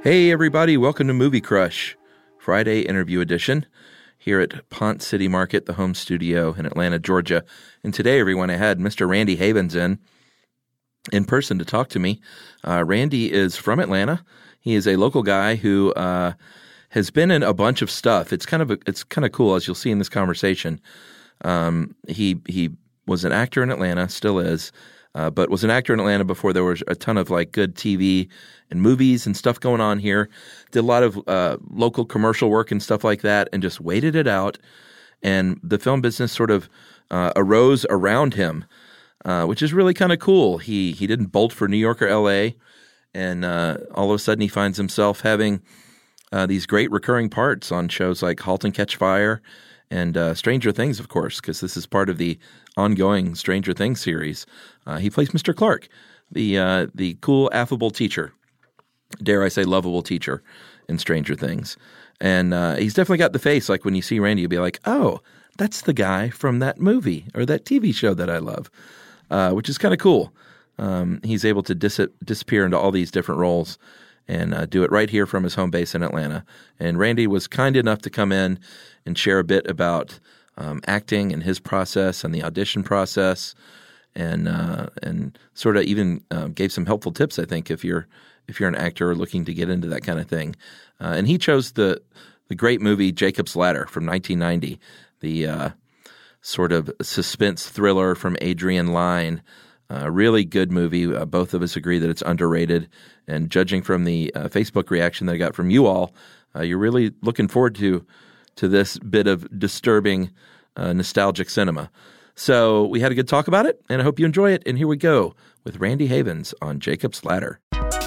Hey everybody, welcome to Movie Crush, Friday interview edition here at Ponce City Market, the home studio in Atlanta, Georgia. And today, everyone, I had Mr. Randy Havens in person to talk to me. Randy is from Atlanta. He is a local guy who has been in a bunch of stuff. It's kind of cool, as you'll see in this conversation. He was an actor in Atlanta, still is. But was an actor in Atlanta before there was a ton of like good TV and movies and stuff going on here. Did a lot of local commercial work and stuff like that, and just waited it out. And the film business sort of arose around him, which is really kind of cool. He didn't bolt for New York or L.A., and all of a sudden he finds himself having these great recurring parts on shows like *Halt and Catch Fire* and *Stranger Things*, of course, because this is part of the ongoing *Stranger Things* series. He plays Mr. Clark, the cool, affable teacher, dare I say lovable teacher in *Stranger Things*. And he's definitely got the face, like when you see Randy, you'll be like, oh, that's the guy from that movie or that TV show that I love, which is kind of cool. He's able to disappear into all these different roles and do it right here from his home base in Atlanta. And Randy was kind enough to come in and share a bit about acting and his process and the audition process, and sort of even gave some helpful tips, I think, if you're an actor looking to get into that kind of thing. And he chose the great movie Jacob's Ladder from 1990, the sort of suspense thriller from Adrian Lyne. Really good movie. Both of us agree that it's underrated. And judging from the Facebook reaction that I got from you all, you're really looking forward to this bit of disturbing, nostalgic cinema. So we had a good talk about it, and I hope you enjoy it. And here we go with Randy Havens on Jacob's Ladder.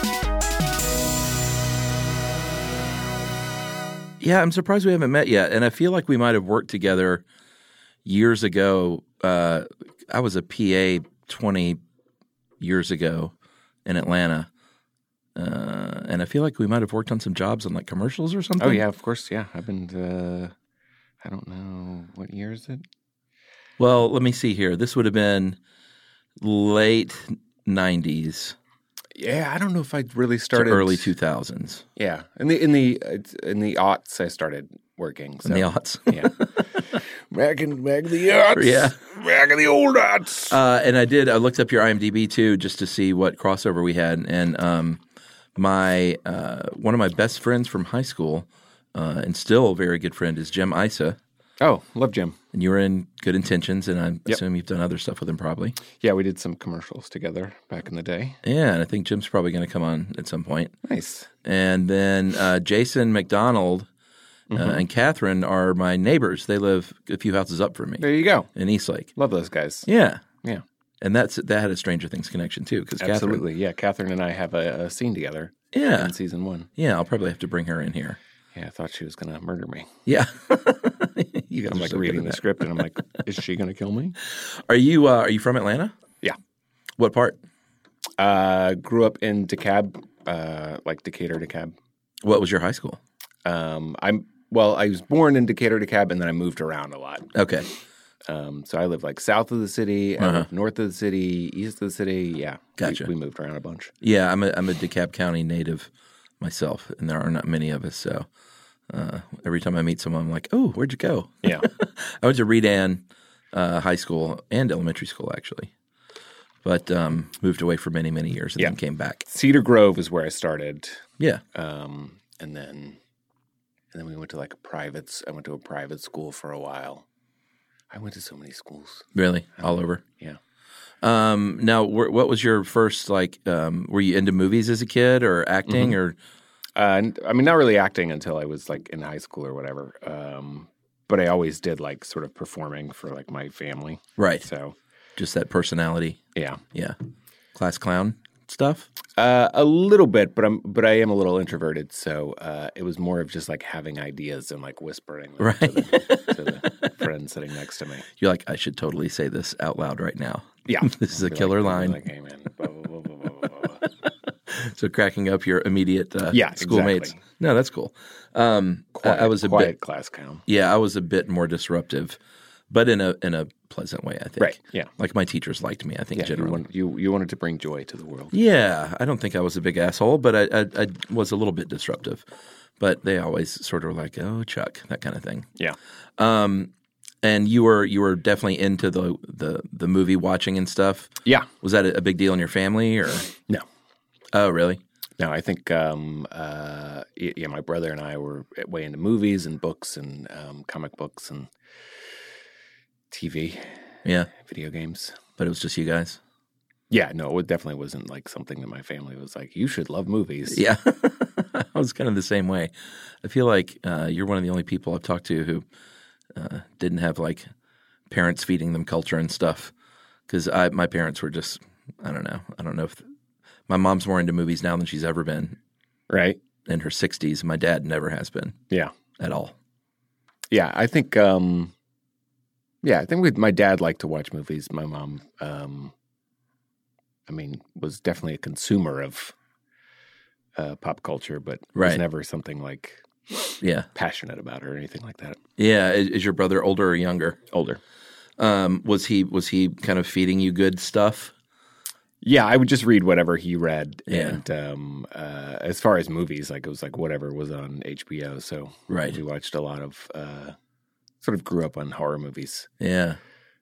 Yeah, I'm surprised we haven't met yet, and I feel like we might have worked together years ago. I was a PA 20 years ago in Atlanta, and I feel like we might have worked on some jobs on like commercials or something. Oh, yeah, of course, yeah. I've been I don't know, what year is it? Well, let me see here. This would have been late 90s. Yeah, I don't know if I really started early 2000s. Yeah, in the aughts I started working. So. In the aughts, yeah. Back in the aughts, yeah, back in the old aughts. And I looked up your IMDb too, just to see what crossover we had. And my one of my best friends from high school, and still a very good friend, is Jim Isa. Oh, love Jim. And you were in Good Intentions, and I assume you've done other stuff with him probably. Yeah, we did some commercials together back in the day. Yeah, and I think Jim's probably going to come on at some point. Nice. And then Jason McDonald and Catherine are my neighbors. They live a few houses up from me. There you go. In Eastlake. Love those guys. Yeah. Yeah. And that had a Stranger Things connection too. Absolutely. Yeah, Catherine and I have a scene together in season 1. Yeah, I'll probably have to bring her in here. Yeah, I thought she was going to murder me. Yeah. I'm like reading the script, and I'm like, is she going to kill me? Are you from Atlanta? Yeah. What part? Grew up in DeKalb, like Decatur, DeKalb. What was your high school? I was born in Decatur, DeKalb, and then I moved around a lot. Okay. So I lived like south of the city, I lived north of the city, east of the city. Yeah. Gotcha. We moved around a bunch. Yeah, I'm a DeKalb County native myself, and there are not many of us, so every time I meet someone, I'm like, oh, where'd you go? Yeah. I went to Redan High School and elementary school, actually, but moved away for many, many years and then came back. Cedar Grove is where I started. Yeah. And then we went to I went to a private school for a while. I went to so many schools. Really? All over? Yeah. Now, what was your first, were you into movies as a kid or acting or? I mean, not really acting until I was in high school or whatever. But I always did sort of performing for my family. Right. So just that personality. Yeah. Yeah. Class clown stuff? A little bit, but I am a little introverted. So it was more of just having ideas and whispering them to the friend sitting next to me. You're like, I should totally say this out loud right now. Yeah. This is a killer line. Hey, man. Blah, blah, blah, blah, blah, blah. So cracking up your immediate schoolmates. Exactly. No, that's cool. I was a quiet bit class clown. Yeah, I was a bit more disruptive but in a pleasant way, I think. Right, yeah. Like my teachers liked me, I think, generally. You wanted to bring joy to the world. Yeah, I don't think I was a big asshole, but I was a little bit disruptive. But they always sort of were like, "Oh, Chuck," that kind of thing. Yeah. And you were definitely into the movie watching and stuff. Yeah. Was that a big deal in your family, or No. Oh, really? No, I think my brother and I were way into movies and books and comic books and TV, Yeah, video games. but it was just you guys. Yeah, no, it definitely wasn't like something that my family was like, you should love movies. Yeah, I was kind of the same way. I feel like you're one of the only people I've talked to who didn't have like parents feeding them culture and stuff. Because my parents were just, I don't know. I don't know if my mom's more into movies now than she's ever been. Right. In her 60s. My dad never has been. Yeah. At all. Yeah, I think. My dad liked to watch movies. My mom, was definitely a consumer of pop culture, but was never something like passionate about it or anything like that. Yeah. Is your brother older or younger? Older. Was he kind of feeding you good stuff? Yeah, I would just read whatever he read, Yeah. and as far as movies, like it was like whatever was on HBO. So we watched a lot of, sort of grew up on horror movies. Yeah,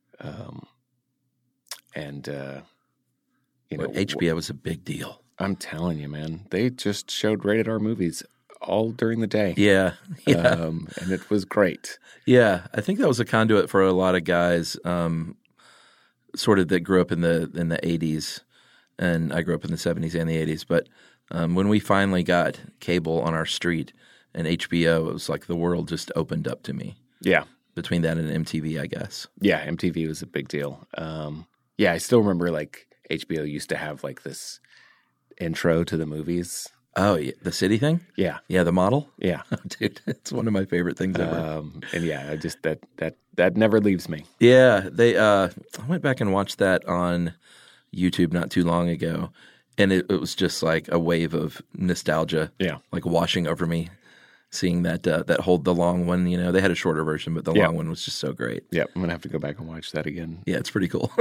HBO was a big deal. I'm telling you, man, they just showed rated R movies all during the day. Yeah, and it was great. Yeah, I think that was a conduit for a lot of guys, sort of that grew up in the 80s, and I grew up in the 70s and the 80s. But when we finally got cable on our street and HBO, it was like the world just opened up to me. Yeah, between that and MTV, I guess. Yeah, MTV was a big deal. I still remember like HBO used to have like this intro to the movies. Oh, yeah. The city thing? Yeah. Yeah, the model? Yeah. Dude, it's one of my favorite things ever. I just that never leaves me. Yeah, I went back and watched that on YouTube not too long ago, and it was just like a wave of nostalgia, like washing over me, seeing that Hold the Long one. You know, they had a shorter version, but the long one was just so great. Yeah, I'm gonna have to go back and watch that again. Yeah, it's pretty cool.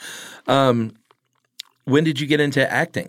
When did you get into acting?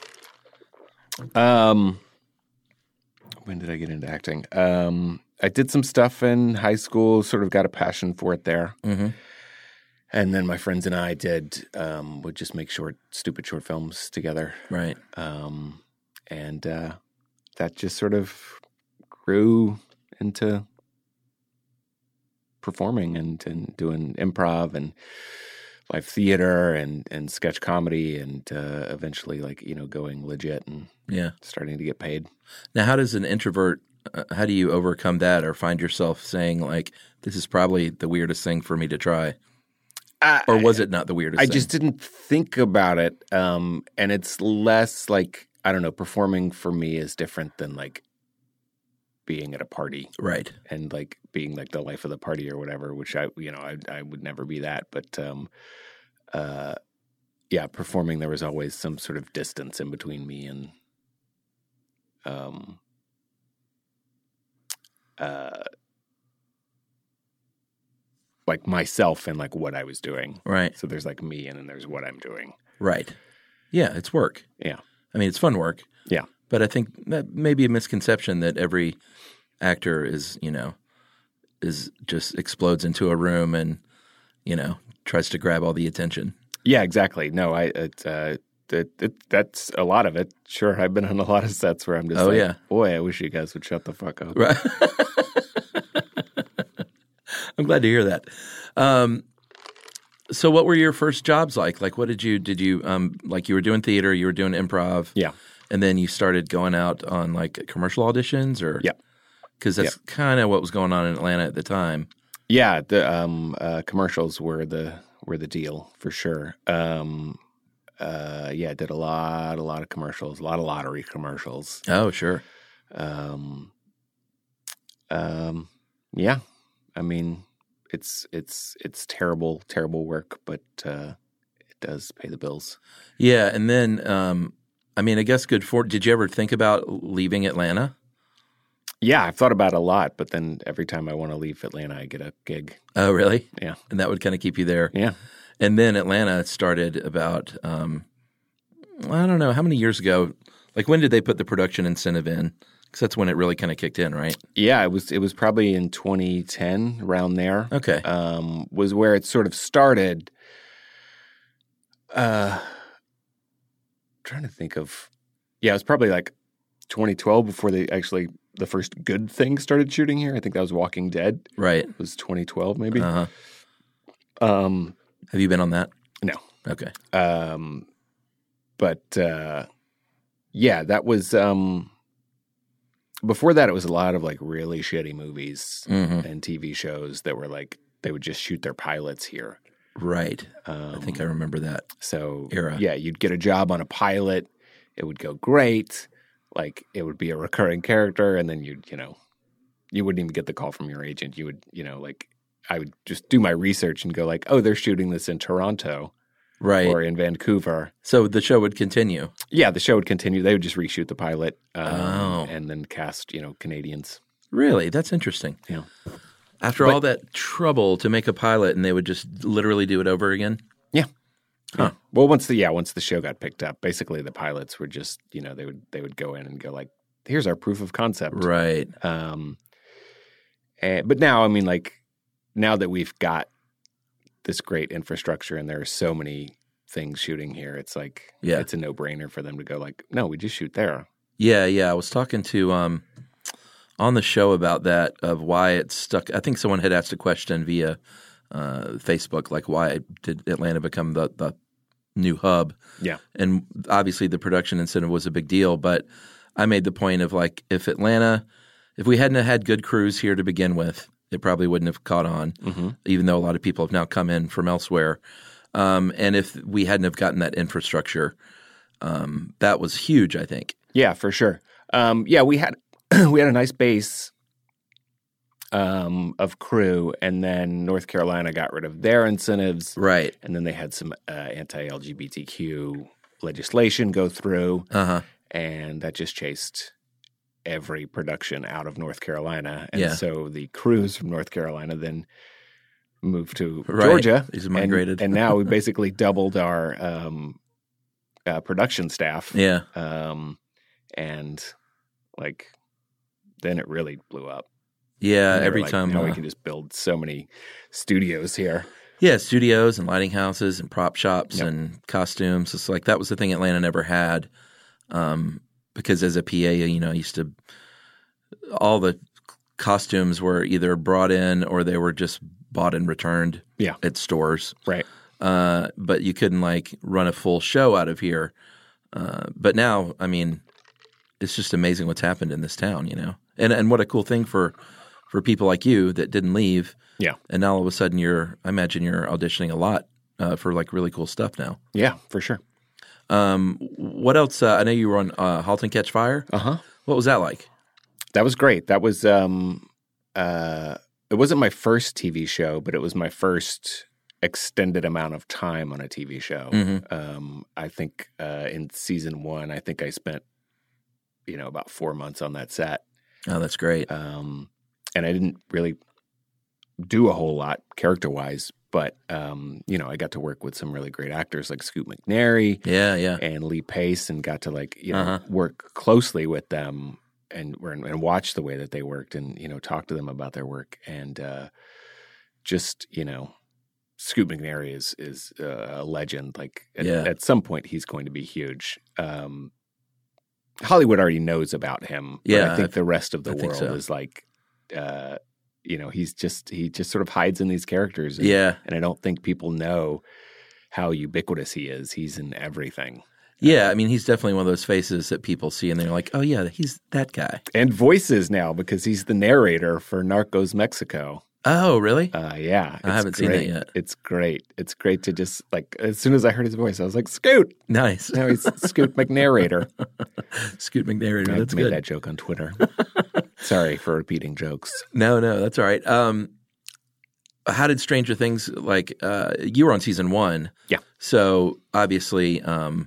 When did I get into acting? I did some stuff in high school, sort of got a passion for it there. Mm-hmm. And then my friends and I would just make stupid short films together. Right. And that just sort of grew into performing and doing improv and live theater and sketch comedy and eventually going legit and starting to get paid. Now, how does an introvert, how do you overcome that or find yourself saying like, this is probably the weirdest thing for me to try? Or was it not the weirdest thing? I just didn't think about it. And it's less like, I don't know, performing for me is different than like being at a party. Right. And like being like the life of the party or whatever, which I would never be that. But performing, there was always some sort of distance in between me and like myself and like what I was doing. Right. So there's like me and then there's what I'm doing. Right. Yeah, it's work. Yeah. I mean, it's fun work. Yeah. But I think that may be a misconception that every actor is just explodes into a room and, tries to grab all the attention. Yeah, exactly. No, that's a lot of it. Sure, I've been on a lot of sets where I'm just boy, I wish you guys would shut the fuck up. Right. I'm glad to hear that. So what were your first jobs like? Like what did you like you were doing theater, you were doing improv. Yeah. And then you started going out on like commercial auditions or because that's kind of what was going on in Atlanta at the time. Yeah, the commercials were the deal for sure. I did a lot of commercials, a lot of lottery commercials. Oh, sure. Yeah. I mean, it's terrible work, but it does pay the bills. Yeah, and then I guess did you ever think about leaving Atlanta? Yeah, I've thought about it a lot, but then every time I want to leave Atlanta, I get a gig. Oh, really? Yeah. And that would kind of keep you there. Yeah. And then Atlanta started about, I don't know, how many years ago? Like, when did they put the production incentive in? Because that's when it really kind of kicked in, right? Yeah, it was probably in 2010, around there. Okay. Was where it sort of started. Trying to think of, yeah, it was probably like 2012 before the first good thing started shooting here. I think that was Walking Dead. Right. It was 2012 maybe. Uh-huh. Have you been on that? No. Okay. But yeah, that was before that. It was a lot of like really shitty movies and TV shows that were like they would just shoot their pilots here. Right. I think I remember that era. Yeah, you'd get a job on a pilot. It would go great. Like it would be a recurring character, and then you wouldn't even get the call from your agent. You would, like I would just do my research and go like, oh, they're shooting this in Toronto. Right. Or in Vancouver. So the show would continue. Yeah, the show would continue. They would just reshoot the pilot and then cast, Canadians. Really? That's interesting. Yeah. After all that trouble to make a pilot, and they would just literally do it over again? Yeah. Huh. Well, once the show got picked up, basically the pilots were just, they would go in and go like, here's our proof of concept. Right. But now, I mean, like, now that we've got this great infrastructure and there are so many things shooting here, it's like, it's a no-brainer for them to go like, no, we just shoot there. Yeah. I was talking to on the show about that, of why it's stuck. I think someone had asked a question via Facebook, like, why did Atlanta become the new hub? Yeah. And obviously the production incentive was a big deal, but I made the point of like, if we hadn't had good crews here to begin with, it probably wouldn't have caught on, even though a lot of people have now come in from elsewhere. And if we hadn't have gotten that infrastructure, that was huge, I think. Yeah, for sure. We had we had a nice base of crew, and then North Carolina got rid of their incentives. Right. And then they had some anti-LGBTQ legislation go through, and that just chased every production out of North Carolina. And so the crews from North Carolina then moved to Georgia. He's migrated. And now we basically doubled our production staff. Yeah. And like then it really blew up. Yeah, and every time. Now we can just build so many studios here. Yeah, studios and lighting houses and prop shops and costumes. It's like that was the thing Atlanta never had. Because as a PA, used to all the costumes were either brought in or they were just bought and returned at stores. Right. But you couldn't like run a full show out of here. But now, I mean, it's just amazing what's happened in this town, And what a cool thing for people like you that didn't leave. Yeah. And now all of a sudden I imagine you're auditioning a lot for like really cool stuff now. Yeah, for sure. What else? I know you were on *Halt and Catch Fire*. What was that like? That was great. That was it wasn't my first TV show, but it was my first extended amount of time on a TV show. I think in season 1, I think I spent about 4 months on that set. Oh, that's great. And I didn't really do a whole lot character-wise. But, I got to work with some really great actors like Scoot McNairy and Lee Pace, and got to work closely with them and watch the way that they worked and, talk to them about their work. And Scoot McNairy is a legend. Like at some point he's going to be huge. Hollywood already knows about him. But I think the rest of the world is like he just sort of hides in these characters. And I don't think people know how ubiquitous he is. He's in everything. Yeah, I mean, he's definitely one of those faces that people see and they're like, oh yeah, he's that guy. And voices now, because he's the narrator for Narcos Mexico. Oh, really? Yeah. I haven't seen that yet. It's great. It's great to just, like, as soon as I heard his voice, I was like, Scoot! Nice. Now he's Scoot McNarrator. Scoot McNarrator, that's good. I made that joke on Twitter. Sorry for repeating jokes. No, that's all right. How did Stranger Things, you were on season 1. Yeah. So, obviously,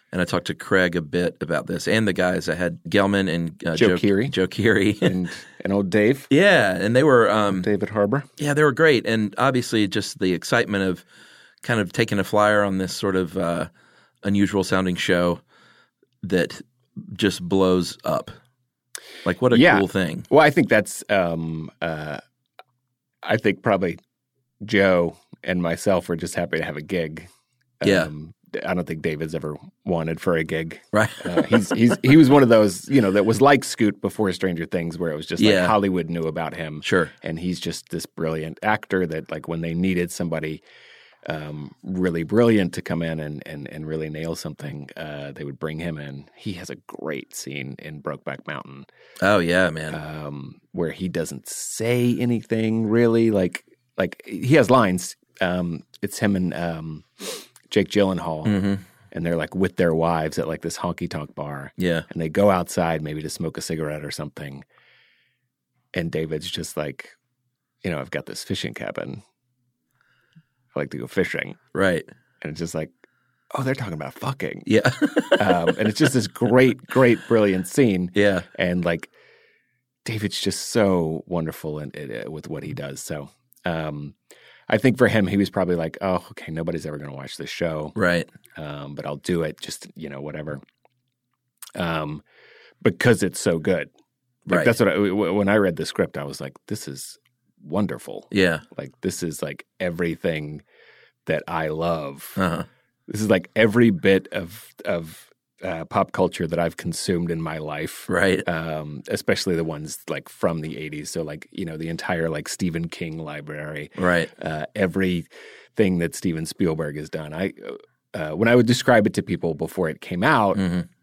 And I talked to Craig a bit about this, and the guys. I had Gelman and Joe Keery. and old Dave. Yeah, and they were David Harbour. Yeah, they were great, and obviously just the excitement of kind of taking a flyer on this sort of unusual sounding show that just blows up. Like, what a cool thing. Well, I think that's I think probably Joe and myself were just happy to have a gig. I don't think David's ever wanted for a gig. Right. He was one of those, that was like Scoot before Stranger Things, where it was just like Hollywood knew about him. Sure. And he's just this brilliant actor that, like, when they needed somebody really brilliant to come in and really nail something, they would bring him in. He has a great scene in Brokeback Mountain. Oh yeah, man. Where he doesn't say anything really. Like he has lines. It's him and Jake Gyllenhaal, and they're like with their wives at like this honky-tonk bar. Yeah. And they go outside maybe to smoke a cigarette or something. And David's just like, I've got this fishing cabin. I like to go fishing. Right. And it's just like, oh, they're talking about fucking. Yeah. And it's just this great, brilliant scene. Yeah. And like, David's just so wonderful with what he does. So, I think for him, he was probably like, oh, okay, nobody's ever going to watch this show. Right. But I'll do it, just, whatever. Because it's so good. Like, right. That's what when I read the script, I was like, this is wonderful. Yeah. Like, this is like everything that I love. Uh-huh. This is like every bit of pop culture that I've consumed in my life. Right. Especially the ones like from the 80s. So like, the entire like Stephen King library. Right. Everything that Steven Spielberg has done. When I would describe it to people before it came out,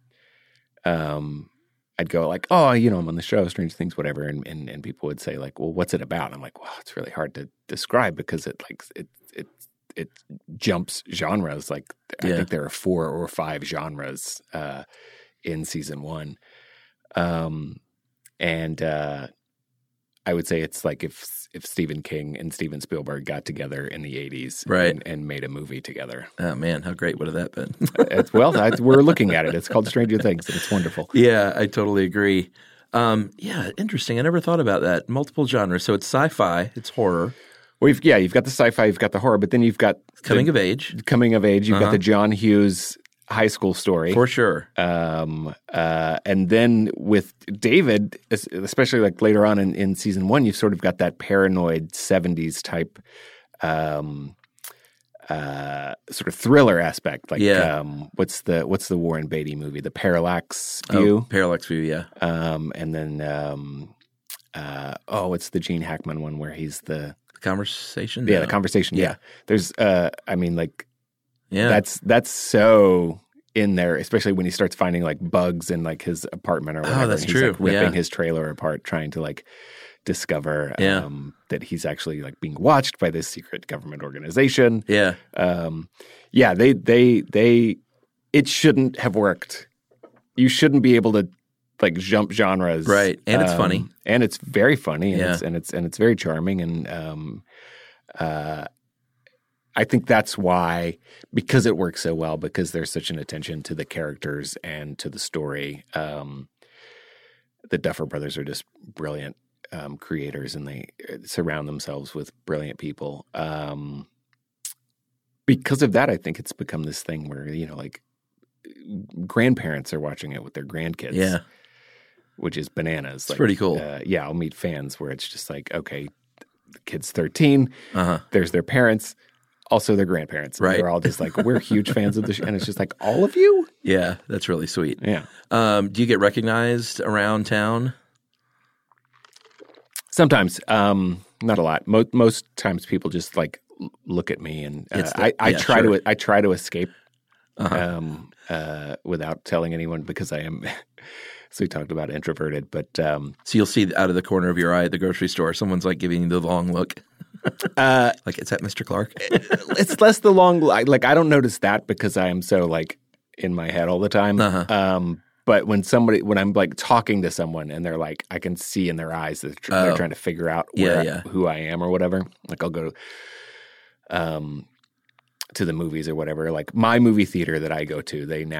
I'd go like, oh, I'm on the show, Stranger Things, whatever. And people would say like, well, what's it about? And I'm like, well, it's really hard to describe because it jumps genres. Like, I think there are 4 or 5 genres in season 1. And I would say it's like if Stephen King and Steven Spielberg got together in the 80s right. and made a movie together. Oh, man, how great would have that been? We're looking at it. It's called Stranger Things, and it's wonderful. Yeah, I totally agree. Yeah, interesting. I never thought about that. Multiple genres. So it's sci-fi, it's horror. Well, you've got the sci-fi, you've got the horror, but then you've got coming of age. You've got the John Hughes high school story. For sure. And then with David, especially like later on in season 1, you've sort of got that paranoid 70s type sort of thriller aspect. Like, what's the Warren Beatty movie? The Parallax View? Oh, Parallax View, yeah. And then, it's the Gene Hackman one where he's the Conversation? Yeah, The Conversation. Yeah. There's, that's so in there, especially when he starts finding like bugs in like his apartment or whatever. Oh, that's and he's, true. Like, ripping his trailer apart, trying to like discover that he's actually like being watched by this secret government organization. Yeah. It shouldn't have worked. You shouldn't be able to like jump genres, right? And it's funny, and it's very funny, and it's very charming, and I think that's why, because it works so well, because there's such an attention to the characters and to the story. The Duffer Brothers are just brilliant creators, and they surround themselves with brilliant people. Because of that, I think it's become this thing where like grandparents are watching it with their grandkids. Yeah. Which is bananas. It's like, pretty cool. I'll meet fans where it's just like, okay, the kid's 13. Uh-huh. There's their parents, also their grandparents. Right. They're all just like, we're huge fans of the show. And it's just like, all of you? Yeah, that's really sweet. Yeah. Do you get recognized around town? Sometimes. Not a lot. Most times people just like look at me, and I try to escape without telling anyone, because I am so we talked about introverted, but so you'll see out of the corner of your eye at the grocery store, someone's like giving you the long look. Like, is that Mr. Clark? It's less the long, like I don't notice that because I am so like in my head all the time. Uh-huh. But when I'm like talking to someone and they're like, I can see in their eyes that they're trying to figure out who I am or whatever. Like, I'll go to the movies or whatever. Like, my movie theater that I go to, they now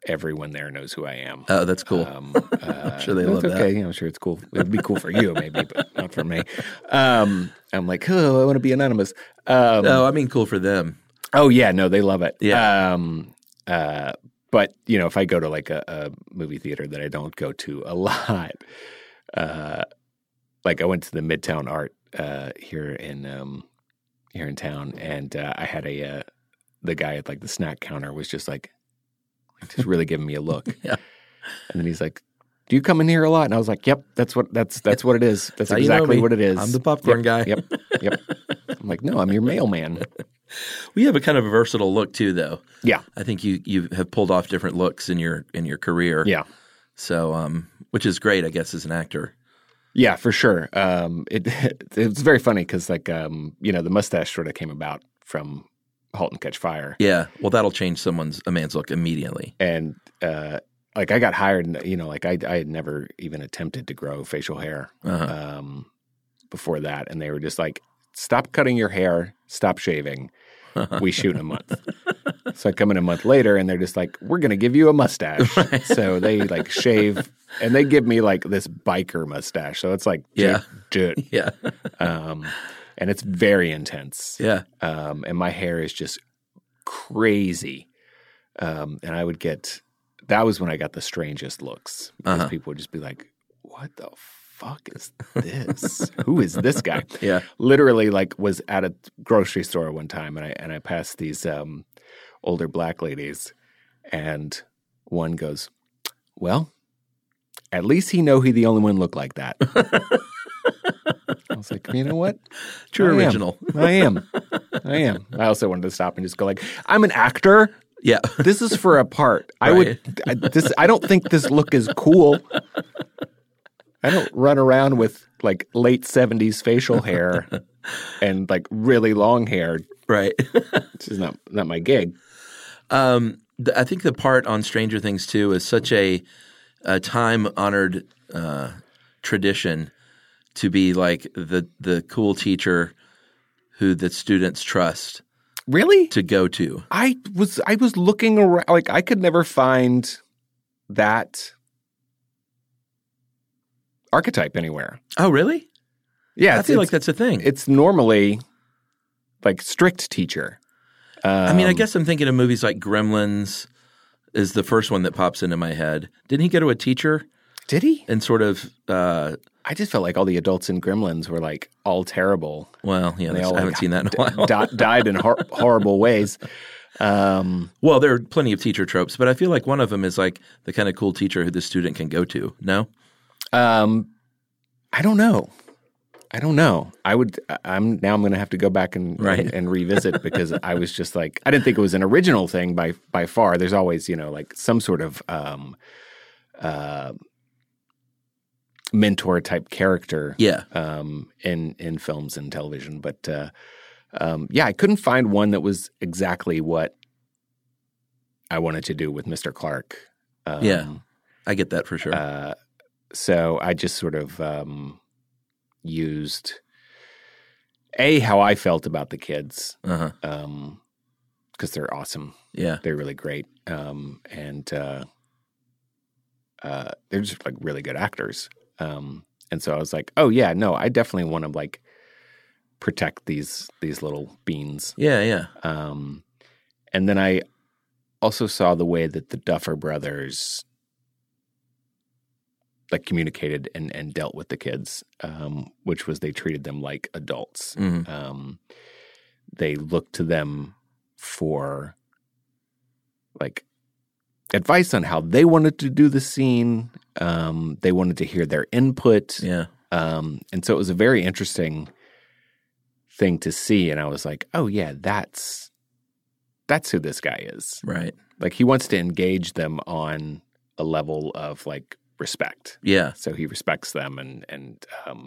everyone there knows who I am. Oh, that's cool. I'm sure they love that. Okay, I'm sure it's cool. It'd be cool for you, maybe, but not for me. I'm like, oh, I want to be anonymous. No, I mean cool for them. Oh yeah, no, they love it. Yeah. But if I go to like a movie theater that I don't go to a lot, like I went to the Midtown Art here in town, and I had the guy at like the snack counter was just really giving me a look. Yeah. And then he's like, "Do you come in here a lot?" And I was like, "Yep, that's what it is. That's exactly what it is. I'm the popcorn guy." Yep. I'm like, "No, I'm your mailman." We have a kind of a versatile look too, though. Yeah, I think you have pulled off different looks in your career. Yeah. So, which is great, I guess, as an actor. Yeah, for sure. It's very funny because the mustache sort of came about from *Halt and Catch Fire*. Yeah, well, that'll change a man's look immediately. And I got hired, and I had never even attempted to grow facial hair before that, and they were just like, "Stop cutting your hair, stop shaving. We shoot in a month." So I come in a month later, and they're just like, "We're going to give you a mustache." Right. So they shave, and they give me this biker mustache. So it's jut. Yeah. And it's very intense. Yeah. And my hair is just crazy. And I would that was when I got the strangest looks. Because people would just be like, "What the fuck is this? Who is this guy?" Yeah. Literally was at a grocery store one time, and I passed these older black ladies, and one goes, "Well, at least he know he the only one looked like that." I was like, you know what? True original. I am. I also wanted to stop and just go I'm an actor. Yeah. This is for a part. Right. I don't think this look is cool. I don't run around with late 70s facial hair and really long hair. Right. This is not my gig. I think the part on Stranger Things too is such a time-honored tradition to be the cool teacher who the students trust. Really? To go to. I was looking around, I could never find that archetype anywhere. Oh, really? Yeah. I feel like that's a thing. It's normally strict teacher. I mean, I guess I'm thinking of movies like Gremlins is the first one that pops into my head. Didn't he go to a teacher? Did he? And sort of I just felt like all the adults in Gremlins were all terrible. Well, yeah, I haven't seen that in a while. Died in horrible ways. Well, there are plenty of teacher tropes, but I feel like one of them is the kind of cool teacher who the student can go to. No? I don't know. I'm going to have to go back and revisit because I was just I didn't think it was an original thing by far. There's always, some sort of mentor type character. Yeah. In films and television, but I couldn't find one that was exactly what I wanted to do with Mr. Clark. Yeah, I get that for sure. So I just sort of used how I felt about the kids, because they're awesome. Yeah, they're really great, and they're just really good actors. And so I was like, oh yeah, no, I definitely want to protect these little beans. Yeah. And then I also saw the way that the Duffer Brothers communicated and dealt with the kids, which was they treated them like adults. Mm-hmm. They looked to them for advice on how they wanted to do the scene. They wanted to hear their input. Yeah. And so it was a very interesting thing to see. And I was like, oh yeah, that's who this guy is. Right. He wants to engage them on a level of respect. Yeah. So he respects them and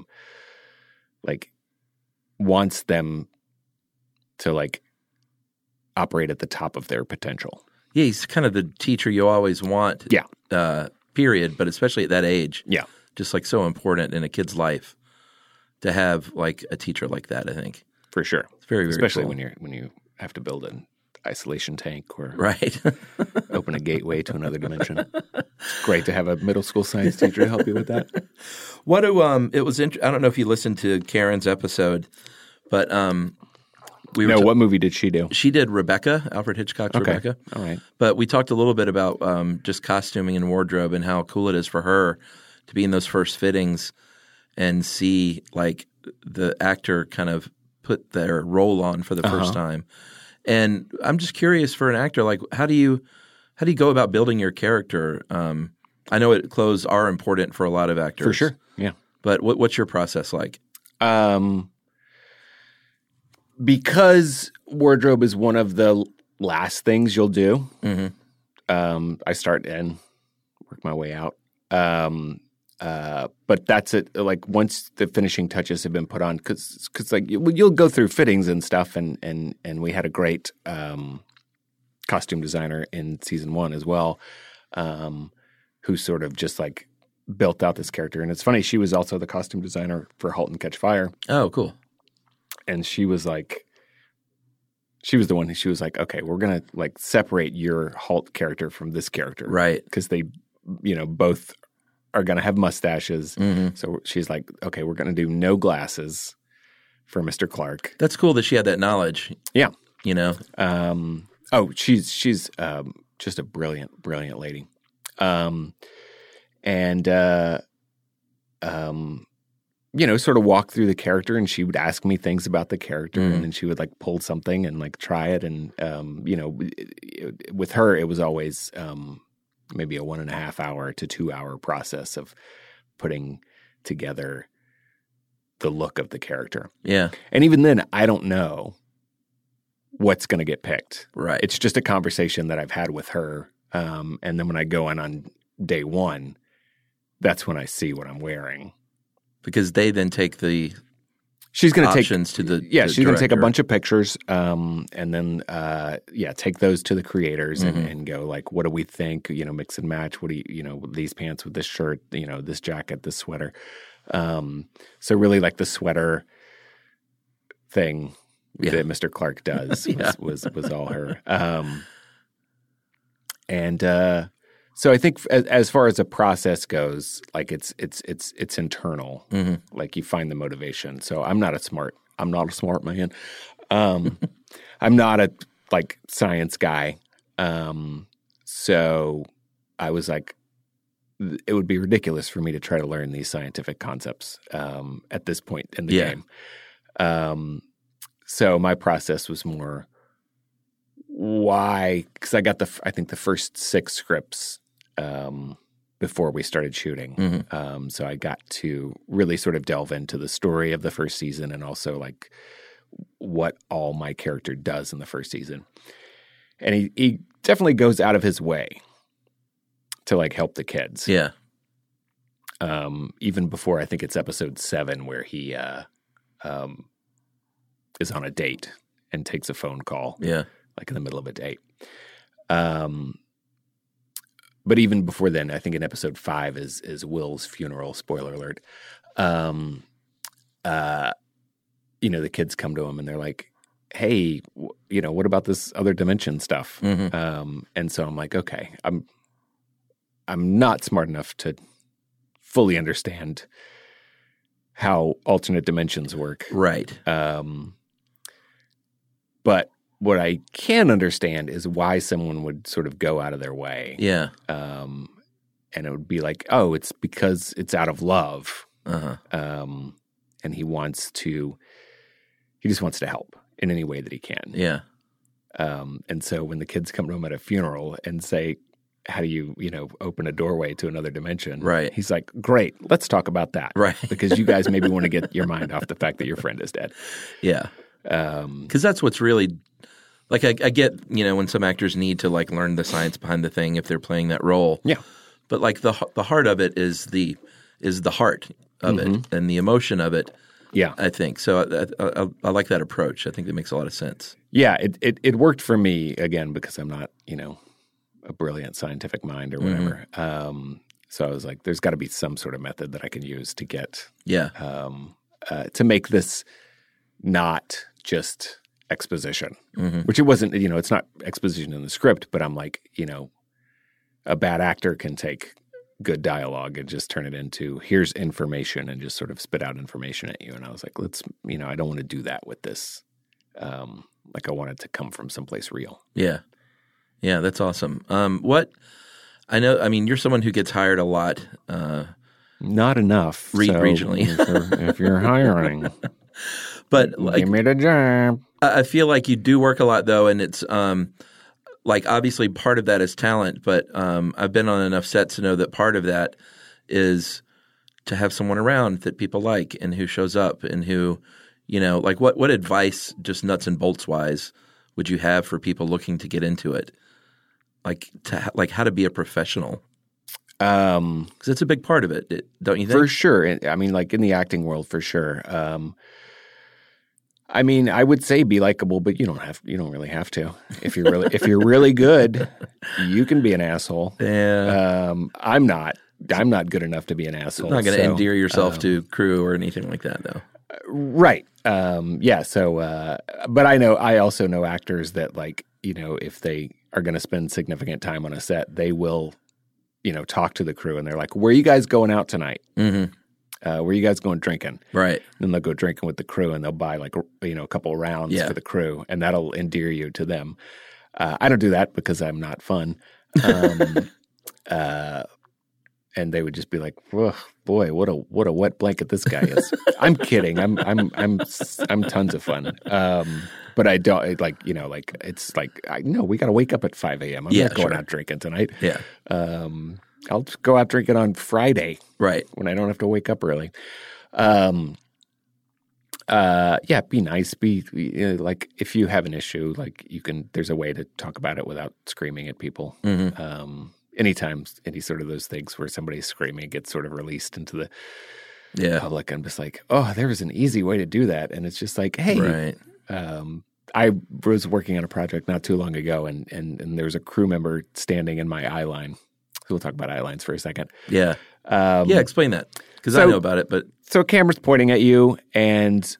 wants them to operate at the top of their potential. Yeah, he's kind of the teacher you always want. Yeah. Period, but especially at that age. Yeah. Just so important in a kid's life to have a teacher like that, I think. For sure. It's very, very especially cool. when you have to build an isolation tank or right. open a gateway to another dimension. It's great to have a middle school science teacher to help you with that. What do it was? I don't know if you listened to Karen's episode, but what movie did she do? She did Rebecca, Alfred Hitchcock's Rebecca. All right. But we talked a little bit about just costuming and wardrobe and how cool it is for her to be in those first fittings and see like the actor kind of put their role on for the first time. And I'm just curious for an actor, like how do you go about building your character? I know clothes are important for a lot of actors. For sure, yeah. But what's your process like? Because wardrobe is one of the last things you'll do, I start and work my way out. But that's it. Like once the finishing touches have been put on, because like you'll go through fittings and stuff, and we had a great costume designer in season 1 as well, who sort of just like built out this character. And it's funny, she was also the costume designer for *Halt and Catch Fire*. Oh, cool. And she was the one who, she was like, okay, we're going to like separate your Halt character from this character. Right. Because they, both are going to have mustaches. So she's like, okay, we're going to do no glasses for Mr. Clark. That's cool that she had that knowledge. Yeah. She's just a brilliant, brilliant lady. Sort of walk through the character, and she would ask me things about the character, and then she would like pull something and like try it. And, with her, it was always maybe a 1.5 hour to 2 hour process of putting together the look of the character. Yeah. And even then, I don't know what's going to get picked. Right. It's just a conversation that I've had with her. And then when I go in on day 1, that's when I see what I'm wearing. Because they then take the she's going to options to the she's going to take a bunch of pictures, and then take those to the creators and go like, what do we think? Mix and match. What do you these pants with this shirt? This jacket, this sweater. So really, like the sweater thing that Mr. Clark does was all her. So I think as far as the process goes, like it's internal. Like you find the motivation. So I'm not a smart man. I'm not a like science guy. So I was like, it would be ridiculous for me to try to learn these scientific concepts at this point in the game. So my process was more why, because I got I think the first 6 scripts before we started shooting. So I got to really sort of delve into the story of the first season and also like what all my character does in the first season. And he definitely goes out of his way to like help the kids. Yeah. Even before, I think it's episode 7 where he is on a date and takes a phone call. Yeah. Like in the middle of a date. But even before then, I think in episode 5 is Will's funeral. Spoiler alert. The kids come to him and they're like, "Hey, what about this other dimension stuff?" And so I'm like, "Okay, I'm not smart enough to fully understand how alternate dimensions work, right? But what I can understand is why someone would sort of go out of their way. Yeah. And it would be like, oh, it's because it's out of love. And he just wants to help in any way that he can. Yeah. And so when the kids come to him at a funeral and say, how do you, open a doorway to another dimension? Right. He's like, great, let's talk about that. Right. Because you guys maybe want to get your mind off the fact that your friend is dead. Yeah. Because that's what's really – like I get, when some actors need to like learn the science behind the thing if they're playing that role. Yeah. But like the heart of it is the heart of it and the emotion of it. Yeah. I think. So I like that approach. I think that makes a lot of sense. Yeah. It worked for me, again, because I'm not, a brilliant scientific mind or whatever. So I was like, there's got to be some sort of method that I can use to get to make this not just exposition, which it wasn't, it's not exposition in the script, but I'm like, a bad actor can take good dialogue and just turn it into here's information and just sort of spit out information at you. And I was like, I don't want to do that with this. Like I want it to come from someplace real. Yeah. Yeah, that's awesome. You're someone who gets hired a lot. Not enough. Regionally. if you're hiring. But give me the job. I feel like you do work a lot though, and it's obviously part of that is talent, but I've been on enough sets to know that part of that is to have someone around that people like and who shows up and who, what advice, just nuts and bolts wise, would you have for people looking to get into it? How to be a professional. Because it's a big part of it, don't you think? For sure. I mean, like in the acting world, for sure. I would say be likable, but you don't really have to. If you're really good, you can be an asshole. Yeah. I'm not good enough to be an asshole. Not going to endear yourself to crew or anything like that, though. Right. Yeah. So, but I also know actors that if they are going to spend significant time on a set, they will, talk to the crew and they're like, where are you guys going out tonight? Mm-hmm. Where are you guys going drinking? Right. Then they'll go drinking with the crew and they'll buy a couple of rounds for the crew and that'll endear you to them. I don't do that because I'm not fun. And they would just be like, oh, boy, what a wet blanket this guy is. I'm kidding. I'm tons of fun. But I don't it's like we got to wake up at 5 a.m. I'm not going out drinking tonight. Yeah. I'll just go out drinking on Friday. Right. When I don't have to wake up early. Be nice. If you have an issue, there's a way to talk about it without screaming at people. Mm-hmm. Anytime any sort of those things where somebody's screaming gets sort of released into the public, I'm just like, oh, there was an easy way to do that. And it's just like, hey, right. I was working on a project not too long ago and there was a crew member standing in my eye line. So we'll talk about eye lines for a second. Yeah. Explain that because I know about it. But so a camera's pointing at you and,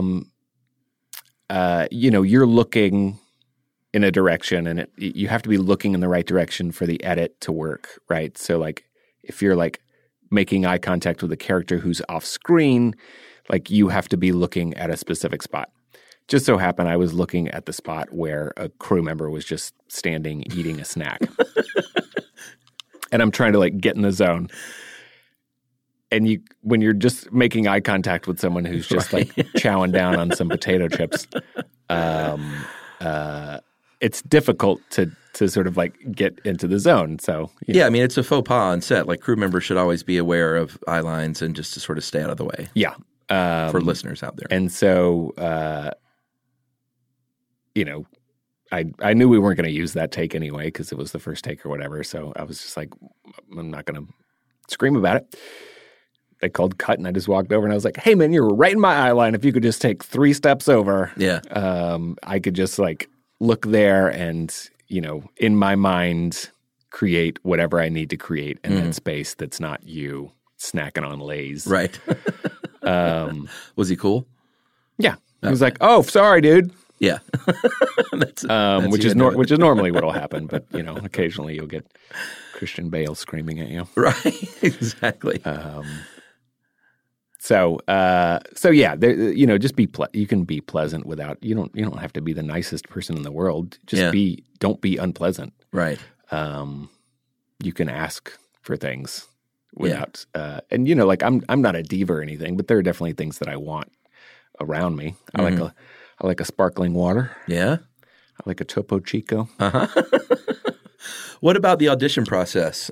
you're looking in a direction and you have to be looking in the right direction for the edit to work, right? So if you're making eye contact with a character who's off screen, you have to be looking at a specific spot. Just so happened I was looking at the spot where a crew member was just standing eating a snack. And I'm trying to get in the zone. And when you're just making eye contact with someone who's just chowing down on some potato chips, it's difficult to sort of get into the zone. So it's a faux pas on set. Crew members should always be aware of eye lines and just to sort of stay out of the way. Yeah, for listeners out there. And so, I knew we weren't going to use that take anyway because it was the first take or whatever. So I was just like, I'm not going to scream about it. They called cut and I just walked over and I was like, hey man, you're right in my eye line. If you could just take 3 steps over, I could just look there and, in my mind, create whatever I need to create in that space that's not you snacking on Lay's. Right. Was he cool? Yeah. He was like, oh, sorry, dude. Yeah. that's which is normally what'll happen. But, occasionally you'll get Christian Bale screaming at you. Right. Exactly. So yeah, just you can be pleasant without you don't have to be the nicest person in the world. Just don't be unpleasant. Right. You can ask for things without and I'm not a diva or anything, but there are definitely things that I want around me. I like a sparkling water. Yeah. I like a Topo Chico. Uh-huh. What about the audition process?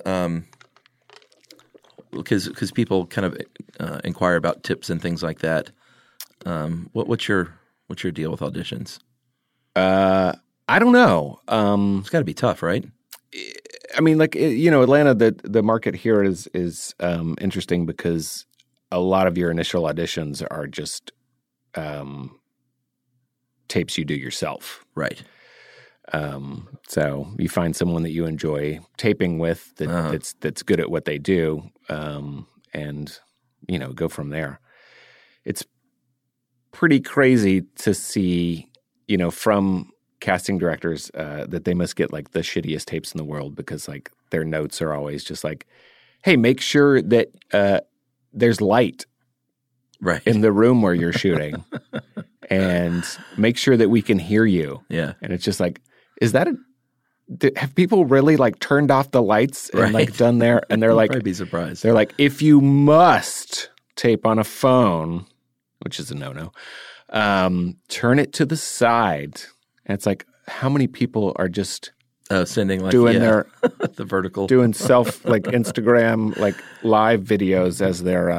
Because people kind of inquire about tips and things like that. What's your deal with auditions? I don't know. It's got to be tough, right? Atlanta. The market here is interesting because a lot of your initial auditions are just tapes you do yourself, right? So you find someone that you enjoy taping with that's good at what they do, and go from there. It's pretty crazy to see from casting directors that they must get like the shittiest tapes in the world because like their notes are always just like, hey, make sure that there's light in the room where you're shooting and make sure that we can hear you. Yeah. And it's just like, have people really like turned off the lights and like done there? And they're like, I'd be surprised. They're like, if you must tape on a phone, which is a no-no, turn it to the side. And it's like, how many people are just sending like doing their the vertical, doing self like Instagram like live videos as their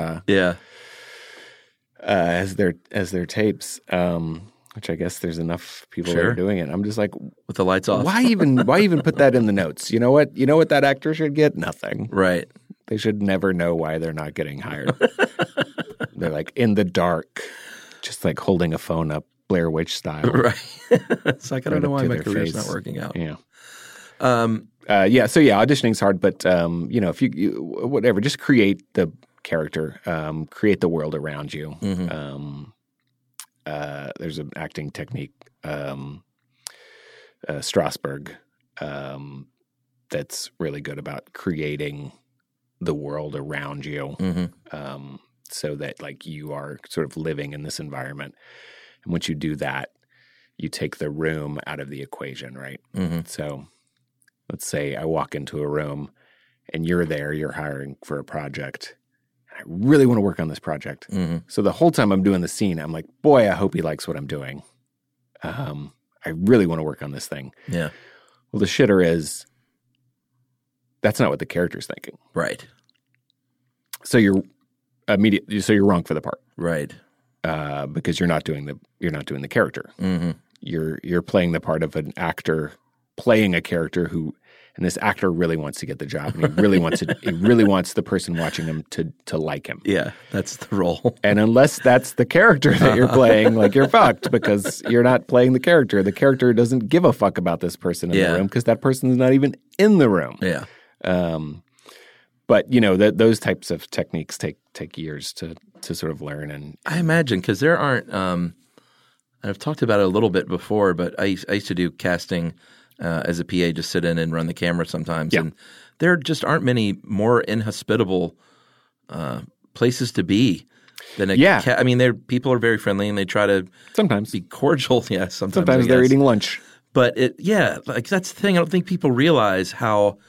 as their tapes, which I guess there's enough people that are doing it. I'm just like, with the lights off. Why even put that in the notes? You know what that actor should get? Nothing. Right. They should never know why they're not getting hired. They're like in the dark, just like holding a phone up, Blair Witch style. Right. It's like, I don't know why my career's not working out. Yeah. So auditioning's hard, but if you whatever, just create the character, create the world around you. Mm-hmm. There's an acting technique, Strasberg, that's really good about creating the world around you, so that like you are sort of living in this environment. And once you do that, you take the room out of the equation, right? Mm-hmm. So let's say I walk into a room and you're there, you're hiring for a project. And I really want to work on this project. Mm-hmm. So the whole time I'm doing the scene, I'm like, boy, I hope he likes what I'm doing. I really want to work on this thing. Yeah. Well, the shitter is that's not what the character's thinking. Right. So you're wrong for the part. Right. Because you're not doing the character. Mm-hmm. You're playing the part of an actor playing a character who, and this actor really wants to get the job, and he really wants the person watching him to like him. Yeah, that's the role. And unless that's the character that you're playing, like you're fucked because you're not playing the character. The character doesn't give a fuck about this person in the room because that person's not even in the room. Yeah. But those types of techniques take years to sort of learn. And I imagine because there aren't. I've talked about it a little bit before, but I used to do casting as a PA, just sit in and run the camera sometimes, and there just aren't many more inhospitable places to be than I mean, people are very friendly and they try to sometimes be cordial. Yeah, sometimes they're eating lunch. But like that's the thing. I don't think people realize how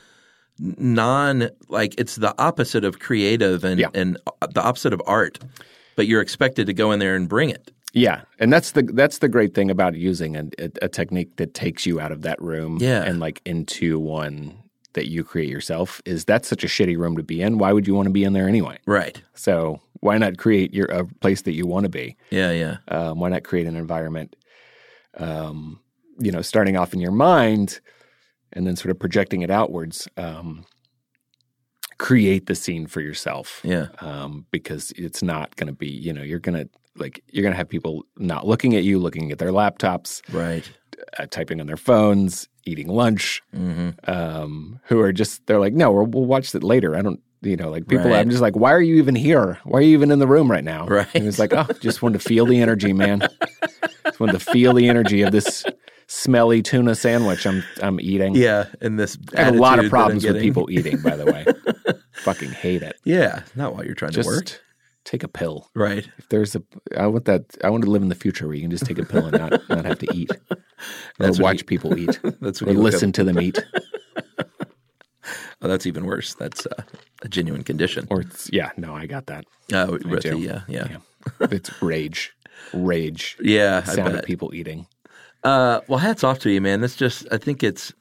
it's the opposite of creative and the opposite of art, but you're expected to go in there and bring it. Yeah, and that's the great thing about using a technique that takes you out of that room and like into one that you create yourself. Is that's such a shitty room to be in? Why would you want to be in there anyway? Right. So why not create a place that you want to be? Yeah, yeah. Why not create an environment? Starting off in your mind and then sort of projecting it outwards. Create the scene for yourself. Yeah. Because it's not going to be, you're going to have people not looking at you, looking at their laptops, right? Typing on their phones, eating lunch, who are just, they're like, no, we'll watch it later. I don't, people, I'm just like, why are you even here? Why are you even in the room right now? Right. And it's like, just wanted to feel the energy, man. Just wanted to feel the energy of this smelly tuna sandwich I'm eating. Yeah, and this I have a lot of problems with people eating, by the way. Fucking hate it. Yeah, not while you're trying to work. Take a pill. Right. If there's I want to live in the future where you can just take a pill and not have to eat. Or watch people eat. That's or listen to them eat. Oh, that's even worse. That's a genuine condition. Or I got that. Oh, really? Yeah. It's rage. Yeah, the sound of people eating. Well, hats off to you, man. That's just, I think it's,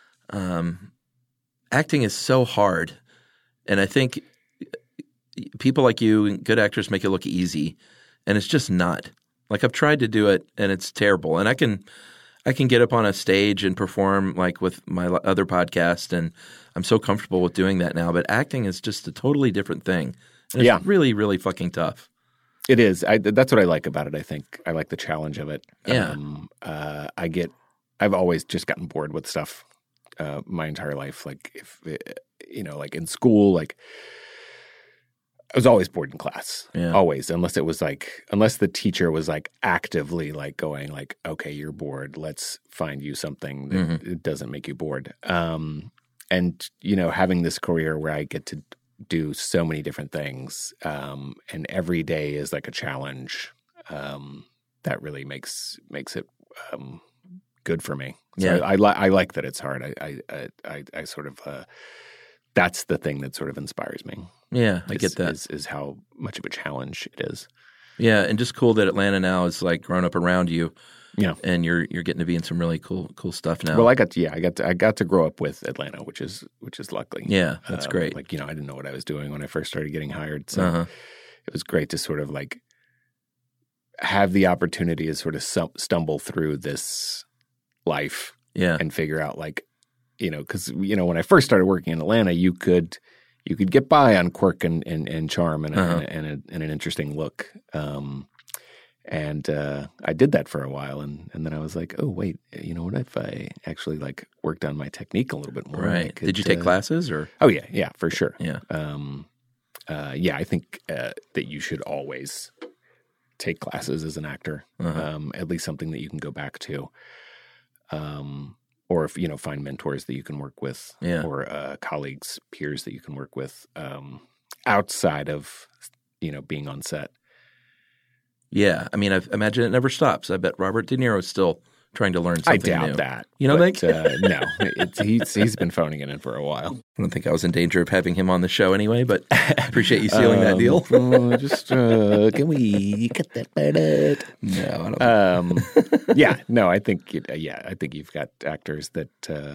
acting is so hard. And I think people like you and good actors make it look easy. And it's just not. Like I've tried to do it and it's terrible. And I can get up on a stage and perform like with my other podcast. And I'm so comfortable with doing that now. But acting is just a totally different thing. And it's really, really fucking tough. It is. That's what I like about it. I think I like the challenge of it. Yeah. I've always just gotten bored with stuff my entire life. Like if like in school, like I was always bored in class. Yeah. Always, unless the teacher was like actively like going like, okay, you're bored. Let's find you something that doesn't make you bored. And, you know, having this career where I get to do so many different things, and every day is like a challenge, that really makes it good for me. So I like that it's hard. I sort of that's the thing that sort of inspires me. Yeah, I get that. Is how much of a challenge it is. Yeah, and just cool that Atlanta now is like grown up around you. Yeah, and you're getting to be in some really cool stuff now. Well, I got to grow up with Atlanta, which is lucky. Yeah, that's great. Like, you know, I didn't know what I was doing when I first started getting hired, so it was great to sort of like have the opportunity to sort of stumble through this life, and figure out like, you know, because you know when I first started working in Atlanta, you could get by on quirk and charm and an interesting look. And I did that for a while, and then I was like, oh, wait, you know what, if I actually like worked on my technique a little bit more. Right. Did you take classes or? Oh, yeah, for sure. Yeah. I think that you should always take classes as an actor, at least something that you can go back to. Or if, you know, find mentors that you can work with, or colleagues, peers that you can work with outside of, you know, being on set. Yeah, I mean, I imagine it never stops. I bet Robert De Niro is still trying to learn something new. I doubt that. You don't think? No, he's been phoning it in for a while. I don't think I was in danger of having him on the show anyway, but I appreciate you sealing that deal. Just can we get that better? No, I don't. I think you've got actors that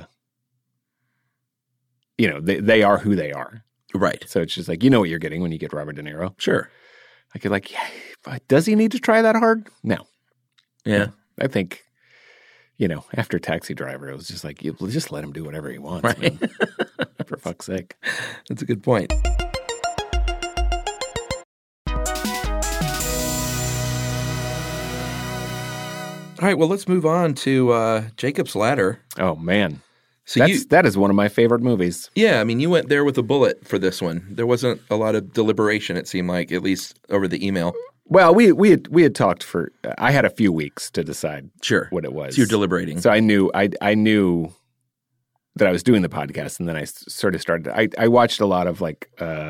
you know, they are who they are. Right. So it's just like, you know what you're getting when you get Robert De Niro. Sure. Like you're like, yeah, but does he need to try that hard? No. Yeah. I think, you know, after Taxi Driver, it was just like, you just let him do whatever he wants. Right. For fuck's sake. That's a good point. All right, well, let's move on to Jacob's Ladder. Oh, man. So that is one of my favorite movies. Yeah, I mean, you went there with a bullet for this one. There wasn't a lot of deliberation, it seemed like, at least over the email. Well, we had talked for I had a few weeks to decide what it was. So you're deliberating. So I knew that I was doing the podcast, and then I sort of started. I watched a lot of like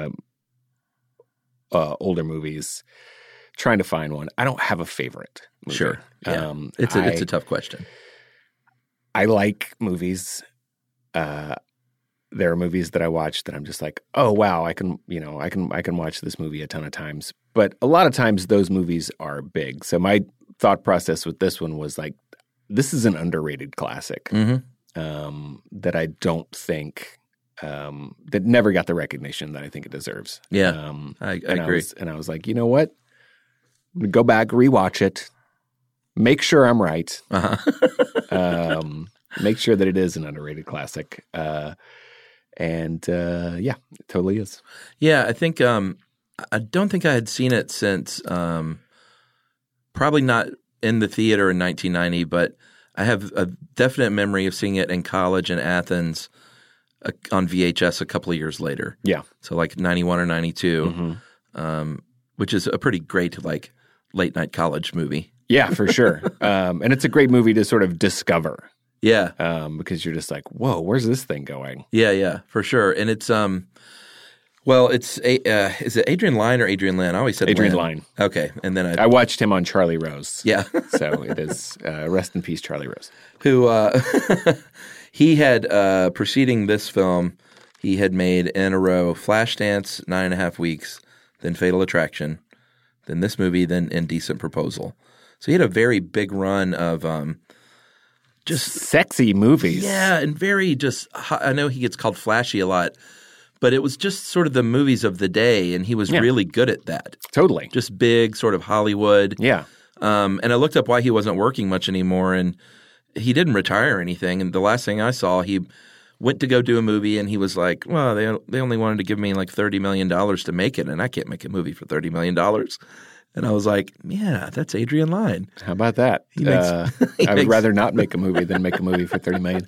older movies, trying to find one. I don't have a favorite movie. Sure, yeah. It's a tough question. I like movies. There are movies that I watch that I'm just like, oh wow, I can watch this movie a ton of times. But a lot of times those movies are big. So my thought process with this one was like, this is an underrated classic that I don't think that never got the recognition that I think it deserves. Yeah, I agree. I was like, you know what? I'm gonna go back, rewatch it, make sure I'm right. Make sure that it is an underrated classic. And it totally is. Yeah, I think I don't think I had seen it since probably not in the theater in 1990, but I have a definite memory of seeing it in college in Athens on VHS a couple of years later. Yeah. So like 91 or 92, which is a pretty great like late night college movie. Yeah, for sure. And it's a great movie to sort of discover. Yeah. Because you're just like, whoa, where's this thing going? Yeah, for sure. And it's is it Adrian Lyne or Adrian Lin? I always said Adrian Lyne. Okay. And then I watched him on Charlie Rose. Yeah. So it is rest in peace, Charlie Rose. Who he had preceding this film, he had made in a row Flashdance, 9.5 Weeks, then Fatal Attraction, then this movie, then Indecent Proposal. So he had a very big run of just sexy movies. Yeah, and very just I know he gets called flashy a lot, but it was just sort of the movies of the day, and he was really good at that. Totally. Just big sort of Hollywood. Yeah. And I looked up why he wasn't working much anymore, and he didn't retire or anything. And the last thing I saw, he went to go do a movie, and he was like, well, they only wanted to give me like $30 million to make it, and I can't make a movie for $30 million. And I was like, yeah, that's Adrian Lyne. How about that? I would rather not make a movie than make a movie for $30 million.